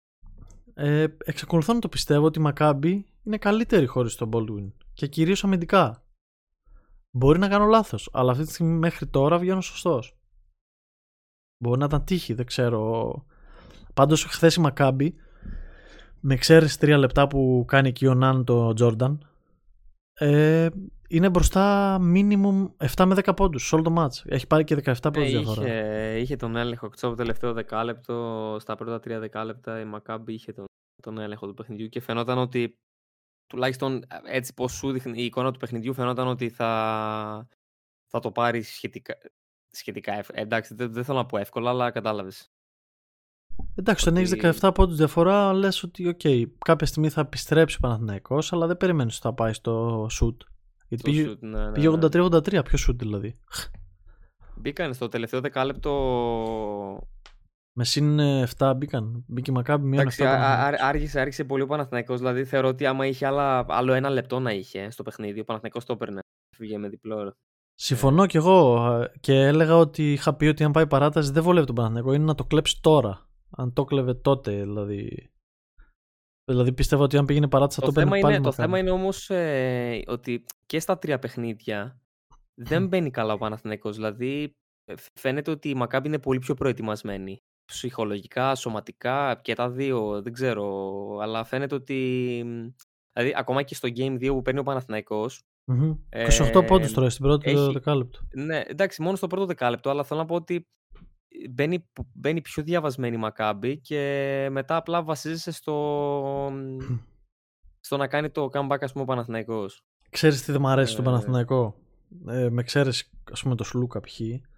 Ε, εξακολουθώ να το πιστεύω ότι η Μακάμπι είναι καλύτερη χωρίς τον Baldwin και κυρίως αμυντικά. Μπορεί να κάνω λάθος, αλλά αυτή τη στιγμή μέχρι τώρα βγαίνω σωστός. Μπορεί να ήταν τύχη, δεν ξέρω. Πάντως χθες η Μακάμπι, με εξαίρεση τρία λεπτά που κάνει εκεί ο Ναν το Τζόρνταν, ε, είναι μπροστά minimum επτά με δέκα πόντους σε όλο το match. Έχει πάρει και δεκαεπτά πόντους Ναι, διαφορά. είχε, είχε τον έλεγχο. Ξέρω το τελευταίο δεκάλεπτο, στα πρώτα τρία δεκάλεπτα η Μακάμπι είχε τον, τον έλεγχο του παιχνιδιού και φαινόταν ότι τουλάχιστον έτσι πως σου δείχνει η εικόνα του παιχνιδιού φαινόταν ότι θα, θα το πάρει σχετικά, σχετικά εύκολα. Εντάξει, δεν, δεν θέλω να πω εύκολα, αλλά κατάλαβες. Εντάξει, όταν ότι- έχεις δεκαεπτά πόντους διαφορά, λες ότι οκ, okay, κάποια στιγμή θα επιστρέψει ο Παναθηναϊκός, αλλά δεν περιμένεις ότι θα πάει στο shoot. Γιατί Το πήγε, shoot, ναι, ναι, πήγε ναι. ογδόντα τρία ογδόντα τρία, ποιο shoot δηλαδή. Μπήκαν στο τελευταίο δεκάλεπτο Με συν επτά μπήκαν. Μπήκε η Μακάμπι μείον Εντάξει, επτά. α- α- άργησε, άργησε πολύ ο Παναθηναϊκός. Δηλαδή θεωρώ ότι άμα είχε άλλα, άλλο ένα λεπτό να είχε στο παιχνίδι, ο Παναθηναϊκός το έπαιρνε. Φύγε με διπλό. Συμφωνώ Ε, κι εγώ ε, και έλεγα ότι είχα πει ότι αν πάει παράταση δεν βολεύει τον Παναθηναϊκό. Είναι να το κλέψει τώρα. Αν το κλέβε τότε, δηλαδή. Δηλαδή πιστεύω ότι αν πήγαινε παράταση θα το το παίρνει θέμα πάλι είναι, το Μακάμπι. θέμα είναι όμως ε, ότι και στα τρία παιχνίδια δεν μπαίνει καλά ο Παναθηναϊκός. Δηλαδή ε, φαίνεται ότι η Μακάμπι είναι πολύ πιο προετοιμασμένη. Ψυχολογικά, σωματικά και τα δύο, δεν ξέρω. Αλλά φαίνεται ότι. Δηλαδή, ακόμα και στο Game δύο που παίρνει ο Παναθηναϊκός, Μμμ. είκοσι οκτώ ε, πόντους τώρα στην πρώτη έχει, δεκάλεπτο. ναι, εντάξει, μόνο στο πρώτο δεκάλεπτο, αλλά θέλω να πω ότι μπαίνει, μπαίνει πιο διαβασμένη η Μακάμπι και μετά απλά βασίζεσαι στο, στο να κάνει το comeback, ας πούμε, ο Παναθηναϊκός. Ξέρεις τι δεν μ' αρέσει στον Ε, Παναθηναϊκό. Ε, με ξέρεις, ας πούμε, το Σλούκα π.χ.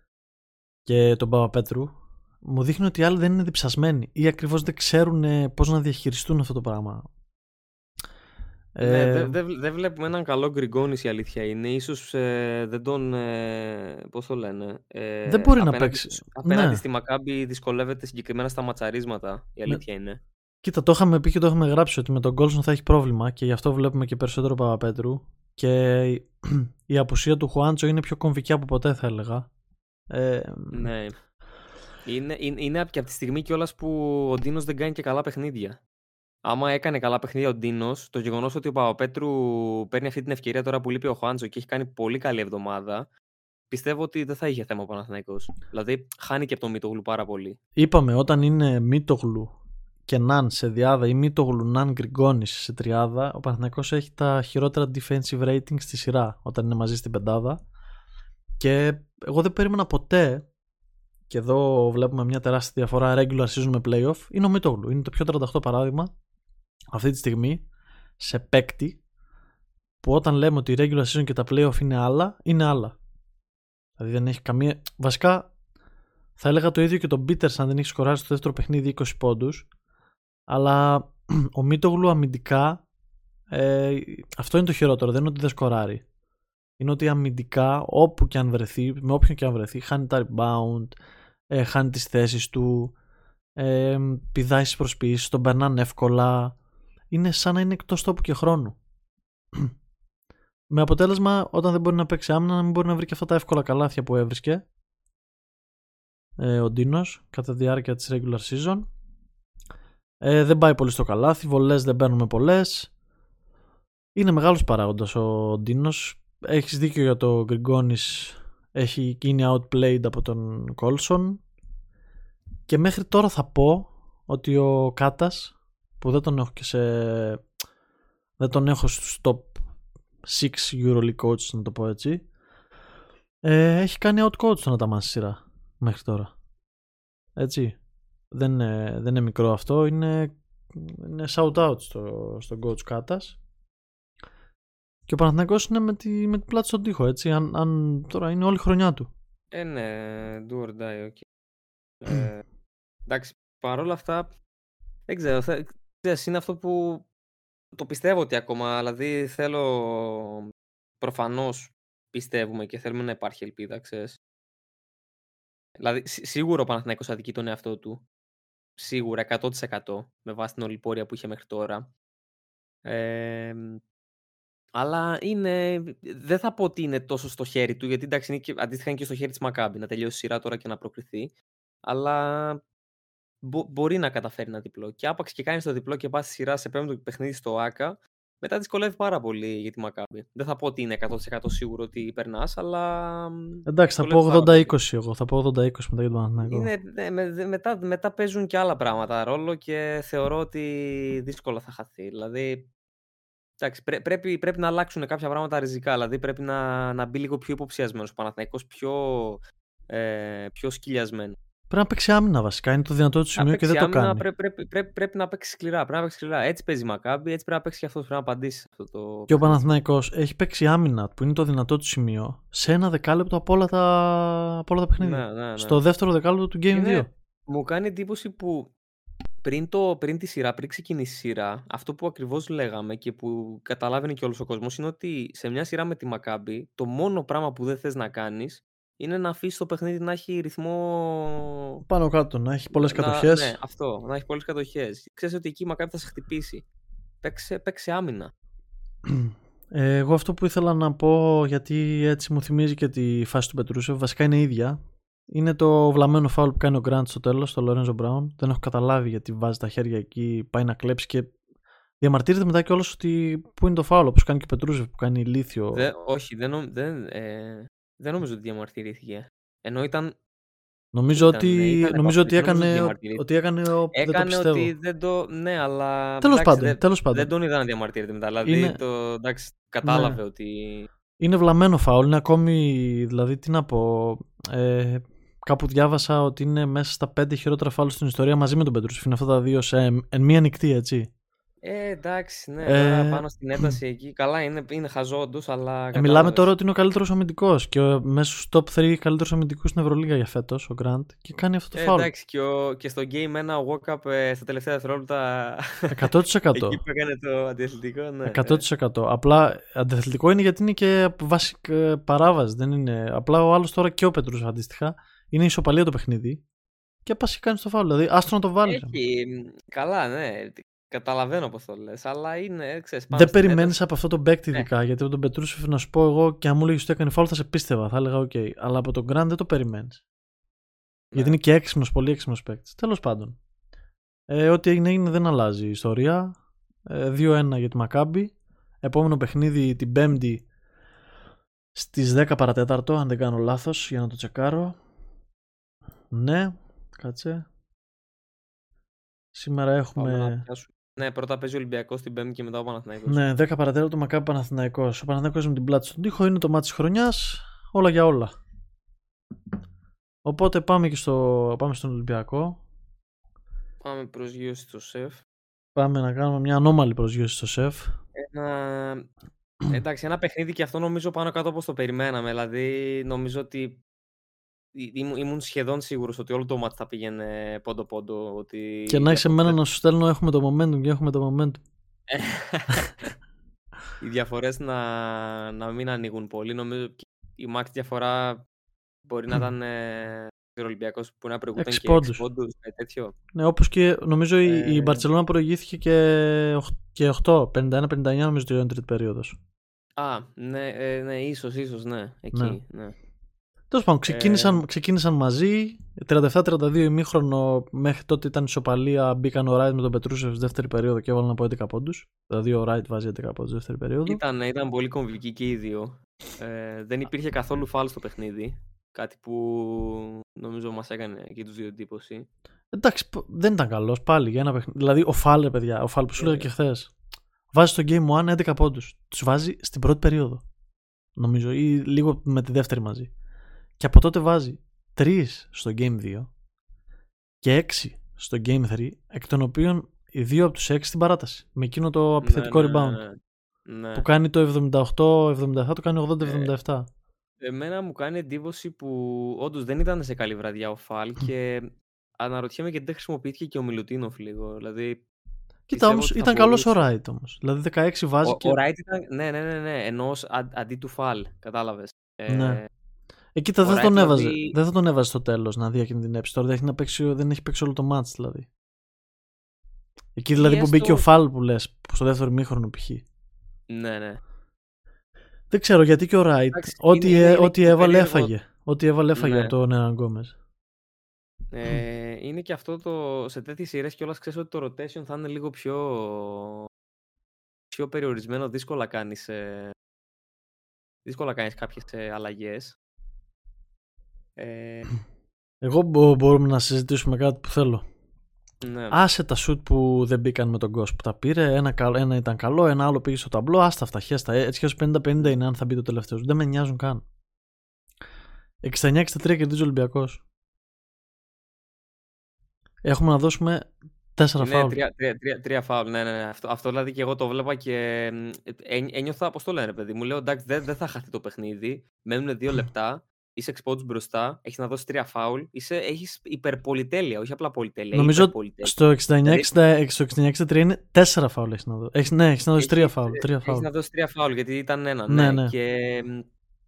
και τον Παπαπέτρου. Μου δείχνει ότι οι άλλοι δεν είναι διψασμένοι ή ακριβώς δεν ξέρουν ε, πώς να διαχειριστούν αυτό το πράγμα. ναι, Ε, δεν δε, δε βλέπουμε έναν καλό Γκριγκόνης, η αλήθεια είναι. Ίσως ε, δεν τον. Ε, πώς το λένε. Ε, δεν μπορεί να απέναντι, παίξει. απέναντι Ναι. στη Μακάμπι δυσκολεύεται συγκεκριμένα στα ματσαρίσματα. Η Με... αλήθεια είναι. Κοίτα, το είχαμε πει και το είχαμε γράψει ότι με τον Γκόλσον θα έχει πρόβλημα και γι' αυτό βλέπουμε και περισσότερο Παπαπέτρου. Και η απουσία του Χουάντσο είναι πιο κομβική από ποτέ, θα έλεγα. Ε, Ναι. Είναι, είναι, είναι και από τη στιγμή κιόλας που ο Ντίνος δεν κάνει και καλά παιχνίδια. Άμα έκανε καλά παιχνίδια ο Ντίνος, το γεγονός ότι ο Παπαπέτρου παίρνει αυτή την ευκαιρία τώρα που λείπει ο Χουάντσο και έχει κάνει πολύ καλή εβδομάδα, πιστεύω ότι δεν θα είχε θέμα ο Παναθηναϊκός. Δηλαδή, χάνει και από τον Μίτογλου πάρα πολύ. Είπαμε, όταν είναι Μίτογλου και Ναν σε διάδα ή Μίτογλου Ναν Γκριγκόνης σε τριάδα, ο Παναθηναϊκός έχει τα χειρότερα defensive ratings στη σειρά όταν είναι μαζί στην πεντάδα. Και εγώ δεν περίμενα ποτέ, και εδώ βλέπουμε μια τεράστια διαφορά regular season με playoff, είναι ο Μίτογλου. Είναι το πιο τριάντα οκτώ παράδειγμα αυτή τη στιγμή σε παίκτη που όταν λέμε ότι η regular season και τα playoff είναι άλλα, είναι άλλα. Δηλαδή δεν έχει καμία. Βασικά θα έλεγα το ίδιο και τον Peters αν δεν έχει σκοράσει στο δεύτερο παιχνίδι είκοσι πόντους. Αλλά ο Μίτογλου αμυντικά ε, αυτό είναι το χειρότερο. Δεν είναι ότι δεν σκοράρει. Είναι ότι αμυντικά όπου και αν βρεθεί, με όποιον και αν βρεθεί, χάνει τα rebound, ε, χάνει τις θέσεις του, ε, πηδάει στις προσποιήσεις, τον περνάνε εύκολα. Είναι σαν να είναι εκτός τόπου και χρόνου. Με αποτέλεσμα όταν δεν μπορεί να παίξει άμυνα να μην μπορεί να βρει και αυτά τα εύκολα καλάθια που έβρισκε ε, ο Ντίνος κατά τη διάρκεια της regular season. Ε, δεν πάει πολύ στο καλάθι, βολές δεν παίρνουμε πολλές. Είναι μεγάλος παράγοντας ο Ντίνος. Έχεις δίκιο για το Γκριγκόνης, έχει γίνει outplayed από τον Κόλσον και μέχρι τώρα θα πω ότι ο Κάτας, που δεν τον έχω και σε δεν τον έχω στους top six EuroLeague coaches, να το πω έτσι, ε, έχει κάνει outcoach τον Αταμάν στη σειρά μέχρι τώρα, έτσι. Δεν είναι, δεν είναι μικρό αυτό, είναι, είναι shout out στο, στον coach Κάτας. Και ο Παναθηναϊκός είναι με τη, με την πλάτη στον τοίχο, έτσι, αν, αν τώρα είναι όλη η χρονιά του. Ε, ναι, do or die, okay. ε, εντάξει, παρόλα αυτά, δεν ξέρω, θε, ξέρεις, είναι αυτό που το πιστεύω ότι ακόμα, δηλαδή θέλω, προφανώς πιστεύουμε και θέλουμε να υπάρχει ελπίδα, ξέρεις. Δηλαδή, σί- σίγουρα ο Παναθηναϊκός αδικεί τον εαυτό του, σίγουρα, εκατό τοις εκατό, με βάση την όλη πορεία που είχε μέχρι τώρα. Ε, Αλλά είναι, δεν θα πω ότι είναι τόσο στο χέρι του, γιατί εντάξει, είναι και, αντίστοιχα είναι και στο χέρι της Μακάμπι να τελειώσει η σειρά τώρα και να προκριθεί. Αλλά μπο, μπορεί να καταφέρει ένα διπλό. Και άπαξ και κάνει το διπλό και πας στη σειρά σε πέμπτο παιχνίδι στο ΆΚΑ, μετά δυσκολεύει πάρα πολύ για τη Μακάμπι. Δεν θα πω ότι είναι εκατό τοις εκατό σίγουρο ότι περνάς, αλλά. Εντάξει, θα πω ογδόντα είκοσι εγώ. Θα πω ογδόντα είκοσι μετά για τον Παναθηναϊκό. Είναι, ναι, με, μετά, μετά παίζουν και άλλα πράγματα ρόλο και θεωρώ ότι δύσκολα θα χαθεί. Δηλαδή. Εντάξει, πρέ, πρέπει, πρέπει να αλλάξουν κάποια πράγματα ριζικά. Δηλαδή πρέπει να, να μπει λίγο πιο υποψιασμένος ο Παναθηναϊκός, πιο, ε, πιο σκυλιασμένο. Πρέπει να παίξει άμυνα βασικά. Είναι το δυνατό του σημείο και δεν άμυνα, το κάνει. Πρέπει, πρέπει, πρέπει, πρέπει να παίξει σκληρά. Πρέπει να παίξει σκληρά. Έτσι παίζει η Μακάμπι, έτσι πρέπει να παίξει και αυτό. Πρέπει να απαντήσει σε αυτό το. Και ο Παναθηναϊκός έχει παίξει άμυνα, που είναι το δυνατό του σημείο, σε ένα δεκάλεπτο από όλα τα, από όλα τα παιχνίδια. Ναι, ναι, ναι. Στο δεύτερο δεκάλεπτο του Game είναι, δύο. Μου κάνει εντύπωση που πριν, το, πριν τη σειρά, πριν ξεκινήσει η σειρά, αυτό που ακριβώς λέγαμε και που καταλάβαινε και όλος ο κόσμος είναι ότι σε μια σειρά με τη Μακάμπι, το μόνο πράγμα που δεν θες να κάνεις είναι να αφήσει το παιχνίδι να έχει ρυθμό. Πάνω κάτω, να έχει πολλές να, κατοχές. Ναι, αυτό, να έχει πολλές κατοχές. Ξέρεις ότι εκεί η Μακάμπι θα σε χτυπήσει. Παίξε, παίξε άμυνα. Ε, εγώ αυτό που ήθελα να πω, γιατί έτσι μου θυμίζει και τη φάση του Πετρούσεφ, βασικά είναι ίδια. Είναι το βλαμμένο φάουλ που κάνει ο Γκραντ στο τέλος, το Λορένζο Μπράουν. Δεν έχω καταλάβει γιατί βάζει τα χέρια εκεί, πάει να κλέψει και διαμαρτύρεται μετά κιόλας ότι πού είναι το φάουλ, όπως κάνει και ο Πετρούσεφ που κάνει ηλίθιο. Δε, όχι, δεν, νο, δεν, ε, δεν νομίζω ότι διαμαρτυρήθηκε. Ενώ ήταν. Νομίζω ήταν, ότι, ήταν νομίζω ότι έκανε, ότι, ότι έκανε, ο, έκανε δεν το ότι δεν το. Ναι, αλλά. Τέλος εντάξει, πάντων, δεν, τέλος πάντων. δεν τον είδα να διαμαρτύρεται μετά. Δηλαδή είναι, το, εντάξει, κατάλαβε ναι. ότι. Είναι βλαμμένο φάουλ. Είναι ακόμη. Δηλαδή, τι να πω. Ε, κάπου διάβασα ότι είναι μέσα στα πέντε χειρότερα φάουλ στην ιστορία μαζί με τον Πετρούσεφ. Είναι αυτά τα δύο σε εν μία νυχτή, έτσι. Ε, εντάξει, ναι, Ε, τώρα πάνω στην ένταση εκεί. Καλά, είναι, είναι χαζό όντως, αλλά. Ε, μιλάμε τώρα ότι είναι ο καλύτερος αμυντικός και ο, μέσα στους top τρία καλύτερους αμυντικούς στην Ευρωλίγα για φέτος, ο Grant, και κάνει αυτό το ε, φάουλ. Εντάξει, και, ο, και στο Game ένα ο Walkup ε, στα τελευταία δευτερόλεπτα. εκατό τοις εκατό. Εκεί που έκανε το αντιαθλητικό, ναι. εκατό τοις εκατό. Απλά αντιαθλητικό είναι γιατί είναι και βασική παράβαση. Δεν είναι. Απλά ο άλλος τώρα και ο Πετρούς αντίστοιχα είναι ισοπαλία το παιχνίδι και πας και κάνεις το φάουλ. Δηλαδή, άστο να το βάλεις. Έχει, καλά, ναι. Καταλαβαίνω πώς το λες, αλλά είναι, ξέρεις, δεν περιμένεις ένταση. από αυτό το παίκτη ειδικά, γιατί από τον Πετρούσεφ να σου πω εγώ και αν μου έλεγες ότι έκανε φάουλ θα σε πίστευα, θα έλεγα οκ. Okay. Αλλά από τον Grant δεν το περιμένεις. Ναι. Γιατί είναι και έξυπνος, πολύ έξυπνος παίκτης. Τέλος πάντων. Ε, ό,τι έγινε, έγινε δεν αλλάζει η ιστορία. Ε, δύο ένα για τη Μακάμπι. Επόμενο παιχνίδι την Πέμπτη στις δέκα παρατέταρτο, αν δεν κάνω λάθος, για να το τσεκάρω. Ναι, κάτσε. Σήμερα έχουμε. Ναι, πρώτα παίζει ο Ολυμπιακός την Πέμπτη και μετά ο Παναθηναϊκός. Ναι, δέκα παρατέταρτο Μακάμπι Παναθηναϊκός. Ο Παναθηναϊκός με την πλάτη στον τοίχο, είναι το μάτι της χρονιάς. Όλα για όλα. Οπότε πάμε και στο... πάμε στον Ολυμπιακό. Πάμε προσγείωση στο ΣΕΦ. Πάμε να κάνουμε μια ανώμαλη προσγείωση στο ΣΕΦ. Ένα... Εντάξει, ένα παιχνίδι και αυτό νομίζω πάνω κάτω όπως το περιμέναμε. Δηλαδή νομίζω ότι ήμουν σχεδόν σίγουρος ότι όλο το μάτι θα πήγαινε πόντο-πόντο. Ότι... Και να είσαι εμένα να σου στέλνω έχουμε το momentum και έχουμε το momentum. Οι διαφορές να, να μην ανοίγουν πολύ. Νομίζω η max διαφορά μπορεί να ήταν ε, ο Ολυμπιακός που να προηγούταν και έξι πόντους, κάτι τέτοιο. Ναι, όπως και νομίζω η, ε... η Μπαρτσελόνα προηγήθηκε και, και οκτώ, πενήντα ένα πενήντα εννιά νομίζω το είναι τρίτη περίοδος. Α, ναι, ε, ναι, ίσως, ίσως, ναι, εκεί, ναι. ναι. Τέλος πάντων, ξεκίνησαν, ε... ξεκίνησαν μαζί, τριάντα επτά τριάντα δύο ημίχρονο, μέχρι τότε ήταν ισοπαλία, μπήκαν ο Ράιτ με τον Πετρούσεφ στη δεύτερη περίοδο και έβαλαν από έντεκα πόντους. Δηλαδή ο Ράιτ βάζει έντεκα πόντους στη δεύτερη περίοδο. Ήταν, ήταν πολύ κομβική και οι δύο. Ε, δεν υπήρχε καθόλου φάουλ στο παιχνίδι. Κάτι που νομίζω μας έκανε και τους δύο εντύπωση. Εντάξει, δεν ήταν καλός πάλι για ένα παιχνίδι. Δηλαδή ο Φάλ, παιδιά, ο Φάλ που σου έλεγα και χθες. Βάζει στο Game ένα έντεκα πόντους. Τους βάζει στην πρώτη περίοδο. Νομίζω, ή λίγο με τη δεύτερη μαζί. Και από τότε βάζει τρεις στο Game δύο και έξι στο Game τρία, εκ των οποίων οι δύο από τους έξι στην παράταση. Με εκείνο το επιθετικό ναι, rebound. Ναι, ναι. Που κάνει το εβδομήντα οκτώ εβδομήντα επτά, το κάνει ογδόντα εβδομήντα επτά. Ε, εμένα μου κάνει εντύπωση που όντως δεν ήταν σε καλή βραδιά ο Φάλ και αναρωτιέμαι γιατί δεν χρησιμοποιήθηκε και ο Μιλουτίνοφ λίγο. Δηλαδή, κοίτα, όμως ήταν καλός ο Ράιτ όμως. Δηλαδή δεκαέξι βάζει ο, και... Ο Ράιτ ήταν, ναι, ναι, ναι, ναι, ενώ αντί του Φάλ, κατάλαβες. Ναι. Ε, Ε, κοίτα, δεν θα, τον δηλαδή... έβαζε, δεν θα τον έβαζε στο τέλος να διακινδυνεύσει. Τώρα δεν έχει, να παίξει, δεν έχει παίξει όλο το μάτς δηλαδή. Εκεί δηλαδή yes, που μπήκε το... ο Φάλ που λες, στο δεύτερο ημίχρονο π.χ. Ναι, ναι. Δεν ξέρω γιατί και ο Ράιτ, ό,τι, είναι, ε, ό,τι έβαλε έφαγε. Ό,τι έβαλε έφαγε ναι. από τον Εραν Γκόμες. Ε, είναι και αυτό το, σε τέτοιες σειρές κιόλας ξέρεις ότι το rotation θα είναι λίγο πιο, πιο περιορισμένο, δύσκολα κάνεις, ε, δύσκολα κάνεις κάποιες ε, αλλαγές. Ε... Εγώ μπο, μπορούμε να συζητήσουμε κάτι που θέλω. Ναι. Άσε τα shoot που δεν μπήκαν με τον Γκος που τα πήρε. Ένα, ένα ήταν καλό, ένα άλλο πήγε στο ταμπλό. Άστα αυτά, χέστα. Έτσι και ως πενήντα πενήντα είναι αν θα μπει το τελευταίο. Δεν με νοιάζουν καν. εξήντα εννιά εξήντα τρία κερδίζει ο Ολυμπιακός. Έχουμε να δώσουμε τέσσερα ναι, φάουλ. Τρία, τρία, τρία, τρία φάουλ, ναι, ναι, ναι. Αυτό, αυτό δηλαδή και εγώ το βλέπα και ε, ένιωθα, πώς το λένε παιδί μου, λέω εντάξει δεν, δεν θα χαθεί το παιχνίδι, μένουν δύο λεπτά, είσαι εξπόντους μπροστά, έχεις να δώσεις τρία φάουλ, είσαι, έχεις υπερπολιτέλεια, όχι απλά πολυτέλεια. Νομίζω στο εξήντα εννιά εξήντα τρία είναι τέσσερα φάουλ έχεις να δώσεις. Έχεις, ναι, έχεις να δώσεις τρία φάουλ. Έχεις να δώσεις τρία φάουλ γιατί ήταν ένα, ναι, ναι. ναι. Και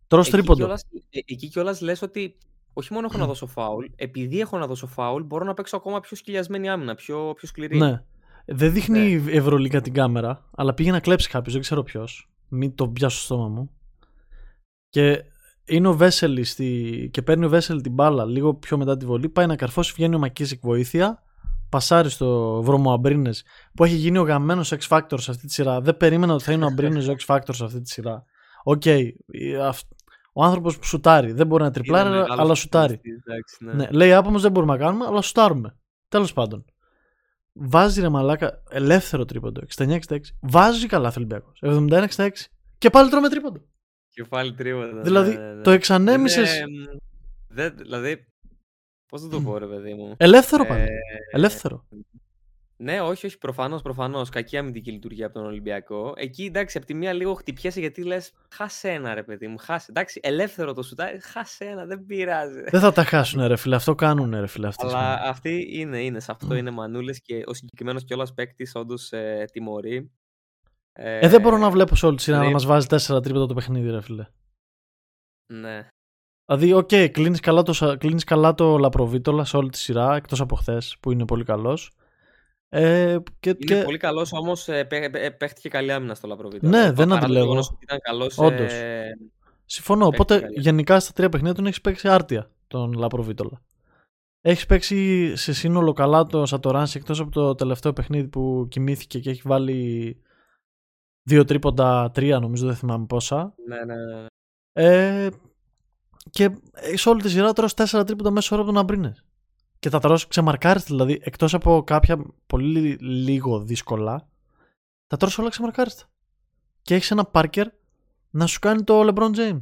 Τρως Εκεί τρίποντο. κιόλας, ε, εκεί κιόλας λες ότι όχι μόνο έχω να δώσω φάουλ, επειδή έχω να δώσω φάουλ, μπορώ να παίξω ακόμα πιο σκυλιασμένη άμυνα, πιο, πιο σκληρή. Ναι. Δεν δείχνει Ναι. η Ευρωλίγκα την κάμερα, αλλά πήγε να κλέψει κάποιος, δεν ξέρω ποιος. Μην το πιάσω στο στόμα μου. Και είναι ο Βέσελη στη... και παίρνει ο Βέσελη την μπάλα λίγο πιο μετά τη βολή. Πάει να καρφώσει, βγαίνει ο Μακίσικ βοήθεια. Πασάρει στο βρώμο Αμπρίνες που έχει γίνει ο γαμμένος X Factor σε αυτή τη σειρά. Δεν περίμενα ότι θα είναι ο Αμπρίνες ο X Factor σε αυτή τη σειρά. Οκ. Okay. Ο άνθρωπος που σουτάρει. Δεν μπορεί να τριπλάρει, αλλά σουτάρει. Εντάξει, ναι. Ναι. Λέει άπομος δεν μπορούμε να κάνουμε, αλλά σουτάρουμε. Τέλος πάντων. Βάζει ρε μαλάκα ελεύθερο τρίποντο. εξήντα εννιά εξήντα έξι. Βάζει καλά ο Ολυμπιακός. εβδομήντα ένα εξήντα έξι. Και πάλι τρώμε τρίποντο. Και πάλι τρίποντο. Δηλαδή ναι, ναι, ναι. το εξανέμισες. Είναι, δεν, δηλαδή. Πώς θα το πω, ρε παιδί μου. Ελεύθερο πάλι. Ε, Ελεύθερο. Ναι, όχι, όχι, προφανώς, προφανώς. Κακή αμυντική λειτουργία από τον Ολυμπιακό. Εκεί εντάξει, από τη μία λίγο χτυπιέσαι γιατί λες χάσε ένα, ρε παιδί μου. Χάσε. Εντάξει, ελεύθερο το σουτάρι, χάσε ένα, δεν πειράζει. Δεν θα τα χάσουν, ρε φίλε. Αυτό κάνουν, ρε φίλε. Αυτοί Αλλά σημαίνει. αυτοί είναι, είναι. Σε αυτό είναι μανούλες και ο συγκεκριμένος κιόλας παίκτης όντως ε, τιμωρεί. Ε, Ε, δεν μπορώ να βλέπω σε όλη τη σειρά δηλαδή- να μας βάζει τέσσερα τρίποντα το παιχνίδι, ρε φίλε. Ναι. Δηλαδή, οκ, okay, κλείνεις καλά, το, κλείνεις καλά το Λαπροβίτολα σε όλη τη σειρά, εκτός από χθες που είναι πολύ καλός. Ε, και, Είναι και... πολύ καλός όμως, ε, πέ, πέ, παίχτηκε καλή άμυνα στο Λαπροβίτολα. Ναι, Ε, δεν παρά το αντιλέγω. γεγονός ότι ήταν καλός. Όντως. Ε, Συμφωνώ. παίχτηκε Οπότε καλή. γενικά στα τρία παιχνίδια τον έχεις παίξει άρτια τον Λαπροβίτολα. Έχεις παίξει σε σύνολο καλά το Σατοράνση εκτός από το τελευταίο παιχνίδι που κοιμήθηκε και έχει βάλει δύο τρίποντα, τρία νομίζω, δεν θυμάμαι πόσα. Ναι, ναι, ναι. Ε, και σε όλη τη σειρά τρως τέσσερα τρίποντα μέσω όρο από τον Αμπρίνες. Και τα τρως ξεμαρκάριστα, δηλαδή εκτός από κάποια πολύ λίγο δύσκολα, τα τρως όλα ξεμαρκάριστα. Και έχεις ένα Πάρκερ να σου κάνει το LeBron James.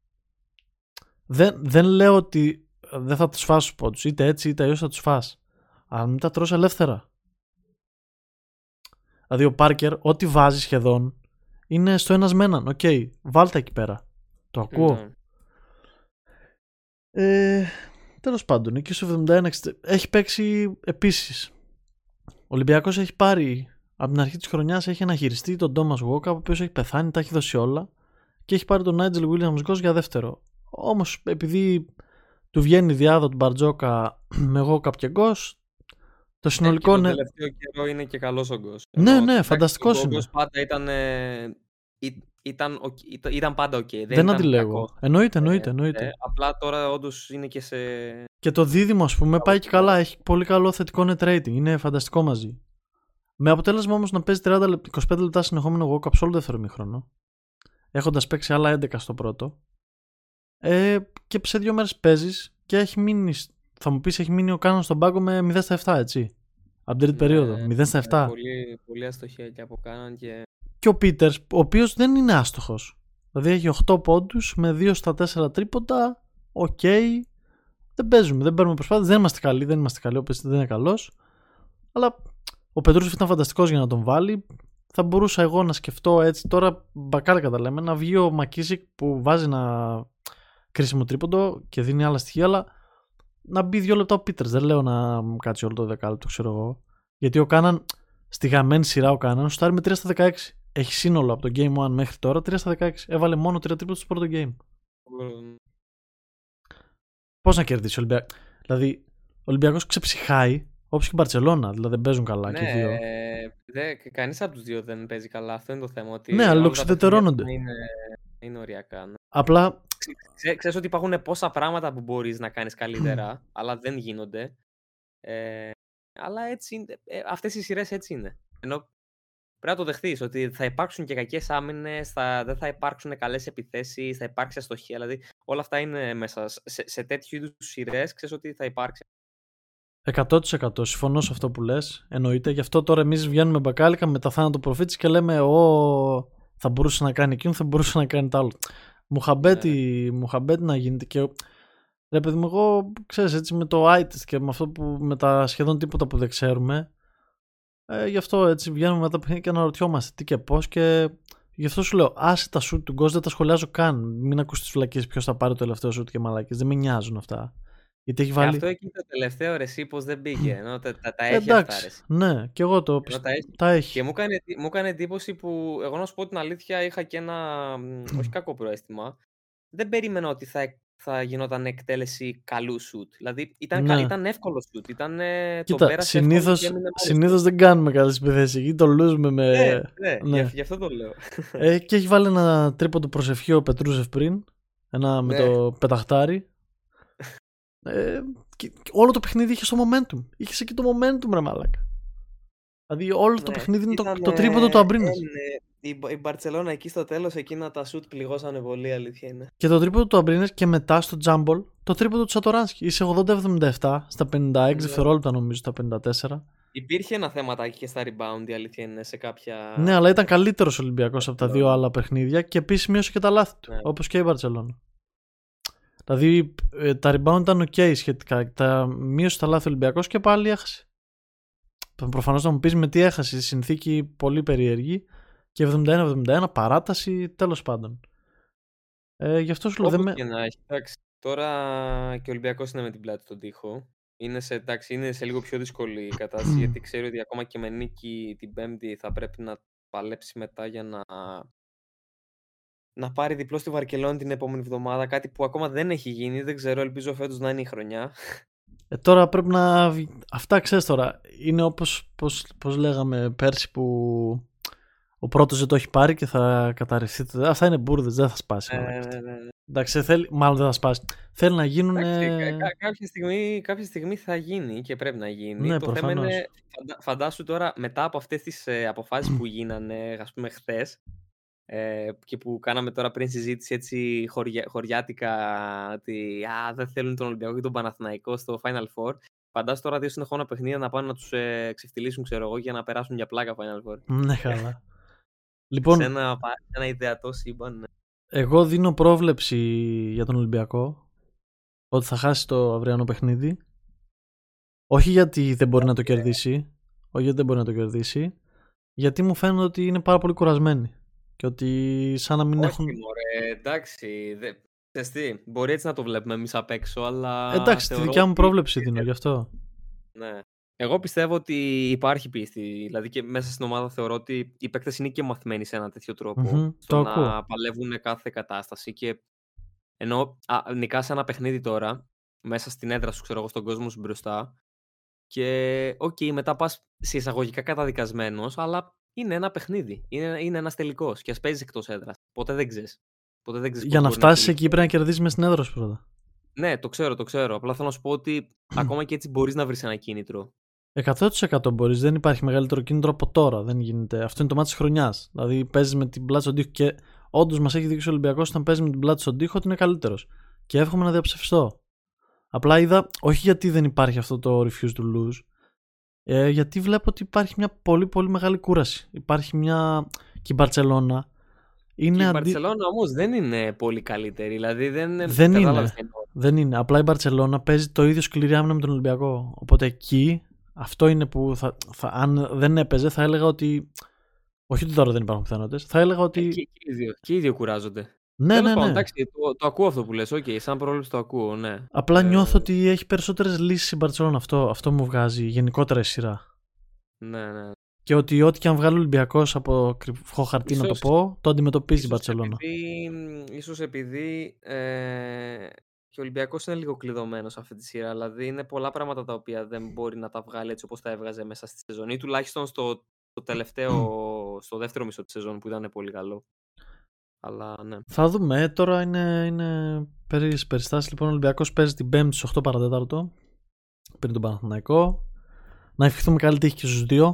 Δεν, δεν λέω ότι δεν θα τους φας τους πόντους, είτε έτσι είτε αλλιώς θα τους φας. Αλλά μην τα τρως ελεύθερα. Δηλαδή ο Πάρκερ, ό,τι βάζει σχεδόν, είναι στο ένας με έναν. Οκ, okay, βάλτε εκεί πέρα. Το ακούω. Ναι. Ε, τέλος πάντων, εκεί στο εβδομήντα ένα έχει παίξει επίσης. Ο Ολυμπιακός έχει πάρει από την αρχή της χρονιάς, έχει αναχειριστεί τον Thomas Walker, ο οποίος έχει πεθάνει, τα έχει δώσει όλα, και έχει πάρει τον Nigel Williams Goss για δεύτερο. Όμως επειδή του βγαίνει η διάδα του Μπαρτζόκα με Walker και Goss, το συνολικό ε, είναι. Το τελευταίο καιρό είναι και καλός ο Goss. Ναι, Ενώ, ναι, φανταστικός ο είναι. Goss πάντα ήταν, ε, ή- ήταν, οκ- ήταν, ήταν πάντα οκ. Okay. Δεν αντιλέγω. Εννοείται, εννοείται, Ε, εννοείται. ε, απλά τώρα όντως είναι και σε... Και το δίδυμο, ας πούμε, πάει και καλά. Έχει πολύ καλό θετικό net rating. Είναι φανταστικό μαζί. Με αποτέλεσμα όμως να παίζει τριάντα λεπτά, είκοσι πέντε λεπτά συνεχόμενο walk-up σε όλο το δεύτερο ημίχρονο. Έχοντας παίξει άλλα έντεκα στο πρώτο. Ε, και σε δύο μέρες παίζεις και έχει μείνει. Θα μου πεις, έχει μείνει ο Κάνον στον πάγκο με μηδέν στα επτά, έτσι. Από την τρίτη περίοδο. μηδέν στα επτά. Πολύ, πολύ αστοχία και από Κάνον και... Και ο Πίτερς, ο οποίος δεν είναι άστοχος. Δηλαδή έχει οκτώ πόντους με δύο στα τέσσερα τρίποντα. Οκ. Okay. Δεν παίζουμε, δεν παίρνουμε προσπάθειες. Δεν είμαστε καλοί, δεν είμαστε καλοί. Ο Πίτερς δεν είναι καλός. Αλλά ο Πετρούσεφ ήταν φανταστικός για να τον βάλει. Θα μπορούσα εγώ να σκεφτώ έτσι. Τώρα μπακάλικα τα λέμε. Να βγει ο Μακίσικ που βάζει ένα κρίσιμο τρίποντο και δίνει άλλα στοιχεία. Αλλά να μπει δύο λεπτά ο Πίτερς. Δεν λέω να κάτσει όλο το δεκάλεπτο, ξέρω εγώ. Γιατί ο Κάναν, στη γαμμένη σειρά ο Κάναν, σουτάρει με τρία στα δεκαέξι. Έχει σύνολο από το Game ένα μέχρι τώρα τρία στα δεκαέξι. Έβαλε μόνο τρία τρίποντα στο πρώτο game. Πώς να κερδίσει ο Ολυμπιακός? Δηλαδή, ο Ολυμπιακός ξεψυχάει, όπως και η Μπαρτσελώνα. Δηλαδή δεν παίζουν καλά ναι, και οι δύο. Ε, δε, κανείς από τους δύο δεν παίζει καλά. Αυτό είναι το θέμα. Ότι Ναι, αλλά οξυδετερώνονται. Είναι, είναι οριακά. Ναι. Απλά. Ξέ, ξέρεις ότι υπάρχουν πόσα πράγματα που μπορείς να κάνεις καλύτερα, αλλά δεν γίνονται. Ε, αλλά έτσι είναι, ε, αυτές οι σειρές έτσι είναι. Ενώ πρέπει να το δεχτείς ότι θα υπάρξουν και κακές άμυνες, θα, δεν θα υπάρξουν καλές επιθέσεις, θα υπάρξει αστοχία. Δηλαδή όλα αυτά είναι μέσα. Σε, σε τέτοιου είδους σειρές ξέρεις ότι θα υπάρξει. εκατό τοις εκατό συμφωνώ σε αυτό που λες. Εννοείται. Γι' αυτό τώρα εμείς βγαίνουμε μπακάλικα με τα θάνατο προφήτης και λέμε «Ω, θα μπορούσε να κάνει εκείνο, θα μπορούσε να κάνει το άλλο». Μουχαμπέτη, ναι. Μουχαμπέτη να γίνεται. Και ρε παιδί μου, εγώ ξέρεις έτσι με το άι τεστ και με αυτό που με τα σχεδόν τίποτα που δεν ξέρουμε. Ε, γι' αυτό έτσι βγαίνουμε μετά παιχνίδια και αναρωτιόμαστε τι και πώς. Και γι' αυτό σου λέω, άσε τα σουτ του Γκος, δεν τα σχολιάζω καν. Μην ακούς τις φυλακίες ποιος θα πάρει το τελευταίο σουτ και μαλάκες. Δεν με νοιάζουν αυτά. Γιατί έχει βάλει... Και αυτό εκεί το τελευταίο ρε εσύ πως δεν πήγε. Ενώ τα, τα, τα έχει εντάξει, αυτά ρε. Ναι, και εγώ το πιστεύω. Τα, έχει. τα έχει. Και μου έκανε, μου έκανε εντύπωση που εγώ να σου πω την αλήθεια είχα και ένα όχι κακό προαίσθημα. δεν περίμενα ότι θα, θα γινόταν εκτέλεση καλού σουτ. Δηλαδή ήταν, Ναι. ήταν εύκολο σουτ. Ήταν, τον Κοίτα, πέρασε εύκολο συνήθως, και έμεινε μόνος συνήθως του. δεν κάνουμε καλές επιθέσεις εκεί, το λούζουμε με... Ναι, ναι, ναι. Γι, γι' αυτό το λέω. Ε, και έχει βάλει ένα τρίποντο προσευχή ο Πετρούσεφ πριν, ένα με Ναι. το πεταχτάρι. Ε, και, και όλο το παιχνίδι είχε στο momentum. Είχε εκεί το momentum, ρε μαλάκα. Δηλαδή όλο το Ναι, παιχνίδι είναι το, ήταν, το τρίποντο του Αμπρίνες. έμεινε- η, η Μπαρτσελώνα εκεί στο τέλος, εκείνα τα σουτ πληγώσανε πολύ, αλήθεια είναι. Και το τρίποντο του Αμπρίνες και μετά στο τζάμπολ το τρίποντο του Σατοράνσκι. Είσαι ογδόντα εβδομήντα επτά στα πενήντα έξι Ναι. δευτερόλεπτα, νομίζω, στα πενήντα τέσσερα. Υπήρχε ένα θέματάκι και στα rebound, η αλήθεια είναι, σε κάποια... Ναι, αλλά ήταν καλύτερος Ολυμπιακός από τα δύο Ναι. άλλα παιχνίδια και επίσης μείωσε και τα λάθη του, Ναι. όπως και η Μπαρτσελώνα. Δηλαδή ε, τα rebound ήταν ok σχετικά. Τα μείωσε τα λάθη ο Ολυμπιακός και πάλι έχασε. Προφανώς θα μου πεις με τι έχασε. Η συνθήκη πολύ περίεργη. Και εβδομήντα ένα εβδομήντα ένα παράταση, τέλος πάντων. Ε, γι' αυτό σου λέω. Όπως δεν και με... να έχει. Εντάξει, τώρα και ο Ολυμπιακός είναι με την πλάτη στον τοίχο. Είναι σε, εντάξει, είναι σε λίγο πιο δύσκολη η κατάσταση γιατί ξέρει ότι ακόμα και με νίκη την Πέμπτη θα πρέπει να παλέψει μετά για να, να πάρει διπλό στη Βαρκελόνη την επόμενη εβδομάδα. Κάτι που ακόμα δεν έχει γίνει. Δεν ξέρω, ελπίζω φέτος να είναι η χρονιά. Ε, τώρα πρέπει να. Αυτά ξέρεις τώρα. Είναι όπως πώς, πώς λέγαμε πέρσι που ο πρώτος δεν το έχει πάρει και θα καταρριφθεί. Αυτά είναι μπουρδες, δεν θα σπάσει. Ε, μάλλον. ναι, ναι, ναι. Εντάξει, θέλει, μάλλον δεν θα σπάσει. Θέλει να γίνουν. Εντάξει, κα- κα- κάποια, στιγμή, κάποια στιγμή θα γίνει και πρέπει να γίνει. Ναι, το προφανώς. θέμα είναι, φαντα, φαντάσου τώρα μετά από αυτές τις ε, αποφάσεις που γίνανε, ας πούμε, χθες ε, και που κάναμε τώρα πριν συζήτηση έτσι χωριά, χωριάτικα ότι α, δεν θέλουν τον Ολυμπιακό και τον Παναθηναϊκό στο Final Four. Φαντάσου τώρα δύο συνεχόμενα παιχνίδια να πάνε να τους ε, ξεφτυλίσουν, ξέρω εγώ, για να περάσουν για πλάκα Final Four. Ναι, καλά. Λοιπόν, Σε ένα, πα- ένα ιδεατό σύμπαν. ναι. εγώ δίνω πρόβλεψη για τον Ολυμπιακό ότι θα χάσει το αυριανό παιχνίδι. Όχι γιατί δεν μπορεί να το κερδίσει. Όχι γιατί δεν μπορεί να το κερδίσει. Γιατί μου φαίνεται ότι είναι πάρα πολύ κουρασμένοι. Και ότι σαν να μην Όχι, έχουν. μωρέ, εντάξει. Δε... Ξέρεις τι, μπορεί έτσι να το βλέπουμε εμείς απ' έξω, αλλά. Εντάξει, τη θεωρώ δικιά μου ότι- πρόβλεψη δίνω γι' αυτό. Ναι. Εγώ πιστεύω ότι υπάρχει πίστη. Δηλαδή και μέσα στην ομάδα θεωρώ ότι οι παίκτες είναι και μαθημένοι σε ένα τέτοιο τρόπο. Μμμ, στο το να ακούω. παλεύουν κάθε κατάσταση. Και ενώ α, νικάς ένα παιχνίδι τώρα, μέσα στην έδρα σου, ξέρω εγώ, στον κόσμο σου μπροστά. Και οκ, μετά πας σε εισαγωγικά καταδικασμένος, αλλά είναι ένα παιχνίδι. Είναι, είναι ένας τελικός. Και ας παίζεις εκτός έδρας. Ποτέ δεν ξέρεις. Ποτέ δεν ξέρεις Για πώς να μπορεί φτάσει κυλήσει. εκεί πρέπει να κερδίσει με στην έδρα σου πρώτα. Ναι, το ξέρω, το ξέρω. Απλά θέλω να σου πω ότι ακόμα και έτσι μπορείς να βρεις ένα κίνητρο. εκατό τοις εκατό μπορεί. Δεν υπάρχει μεγαλύτερο κίνητρο από τώρα. Δεν γίνεται. Αυτό είναι το μάτι τη χρονιά. Δηλαδή παίζει με την πλάτη στον τοίχο και όντως μας έχει δείξει ο Ολυμπιακός όταν παίζει με την πλάτη στον τοίχο ότι είναι καλύτερος. Και εύχομαι να διαψευστώ. Απλά είδα, όχι γιατί δεν υπάρχει αυτό το refuse to lose, ε, γιατί βλέπω ότι υπάρχει μια πολύ πολύ μεγάλη κούραση. Υπάρχει μια. Και η Μπαρτσελώνα είναι Και η αντί... Μπαρτσελώνα όμως δεν είναι πολύ καλύτερη. Δηλαδή δεν, Δεν είναι. κατάλαβες τι εννοώ. Δεν είναι. Απλά η Μπαρτσελώνα παίζει το ίδιο σκληρή άμυνα με τον Ολυμπιακό. Οπότε εκεί αυτό είναι που θα, θα, αν δεν έπαιζε θα έλεγα ότι. Όχι ότι τώρα δεν υπάρχουν πιθανότητες. Θα έλεγα ότι. Ε, Και, και, οι δύο, και οι δύο κουράζονται. Ναι, Τέλος ναι, πάντων, ναι. εντάξει, το, το ακούω αυτό που λες. Οκ, σαν πρόβλεψη το ακούω, ναι. Απλά Ε, νιώθω ότι έχει περισσότερες λύσεις η Μπαρτσελώνα. Αυτό, αυτό μου βγάζει γενικότερα η σειρά. Ναι, ναι. Και ότι ό,τι και αν βγάλει ο Ολυμπιακός από κρυφό χαρτί να το Ίσως- πω, το αντιμετωπίζει η Ίσως Μπαρτσελώνα. επειδή, ίσως επειδή ε, και ο Ολυμπιακός είναι λίγο κλειδωμένος σε αυτή τη σειρά. Δηλαδή είναι πολλά πράγματα τα οποία δεν μπορεί να τα βγάλει έτσι όπως τα έβγαζε μέσα στη σεζόν. Ή τουλάχιστον στο, στο τελευταίο, στο δεύτερο μισό της σεζόν που ήταν πολύ καλό. Αλλά ναι. Θα δούμε. Ε, τώρα είναι, είναι περί περιστάσεις. Λοιπόν, ο Ολυμπιακός παίζει την Πέμπτη στις οκτώ παρά τέταρτο πριν τον Παναθηναϊκό. Να ευχηθούμε καλή τύχη και στους δύο.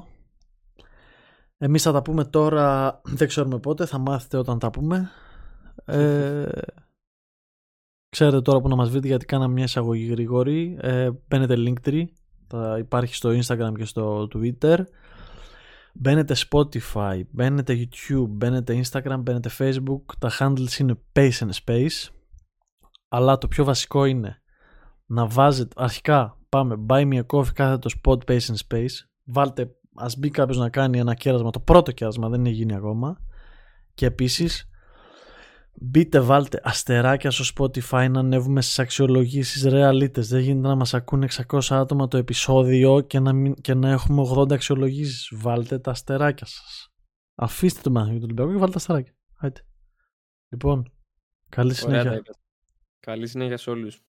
Εμείς θα τα πούμε τώρα, δεν ξέρουμε πότε, θα μάθετε όταν τα πούμε. Ε, ξέρετε τώρα που να μας βρείτε γιατί κάναμε μια εισαγωγή γρήγορη. Ε, μπαίνετε Linktree, θα υπάρχει στο Instagram και στο Twitter. Μπαίνετε Spotify, μπαίνετε YouTube, μπαίνετε Instagram, μπαίνετε Facebook. Τα handles είναι Pace and Space. Αλλά το πιο βασικό είναι να βάζετε, αρχικά πάμε buy me a coffee κάθετο spot Pace and Space. Βάλτε, ας μπει κάποιος να κάνει ένα κέρασμα, το πρώτο κέρασμα δεν έχει γίνει ακόμα. Και επίσης μπείτε, βάλτε αστεράκια στο Spotify να ανέβουμε στις αξιολογήσεις ρεαλίτες. Δεν γίνεται να μας ακούνε εξακόσια άτομα το επεισόδιο και να, μην, και να έχουμε ογδόντα αξιολογήσεις. Βάλτε τα αστεράκια σας. Αφήστε το μάθημα του Ολυμπιακού και βάλτε τα αστεράκια. Άιτε. Λοιπόν, Καλή Ωραία τα συνέχεια. είπες. Καλή συνέχεια σε όλους.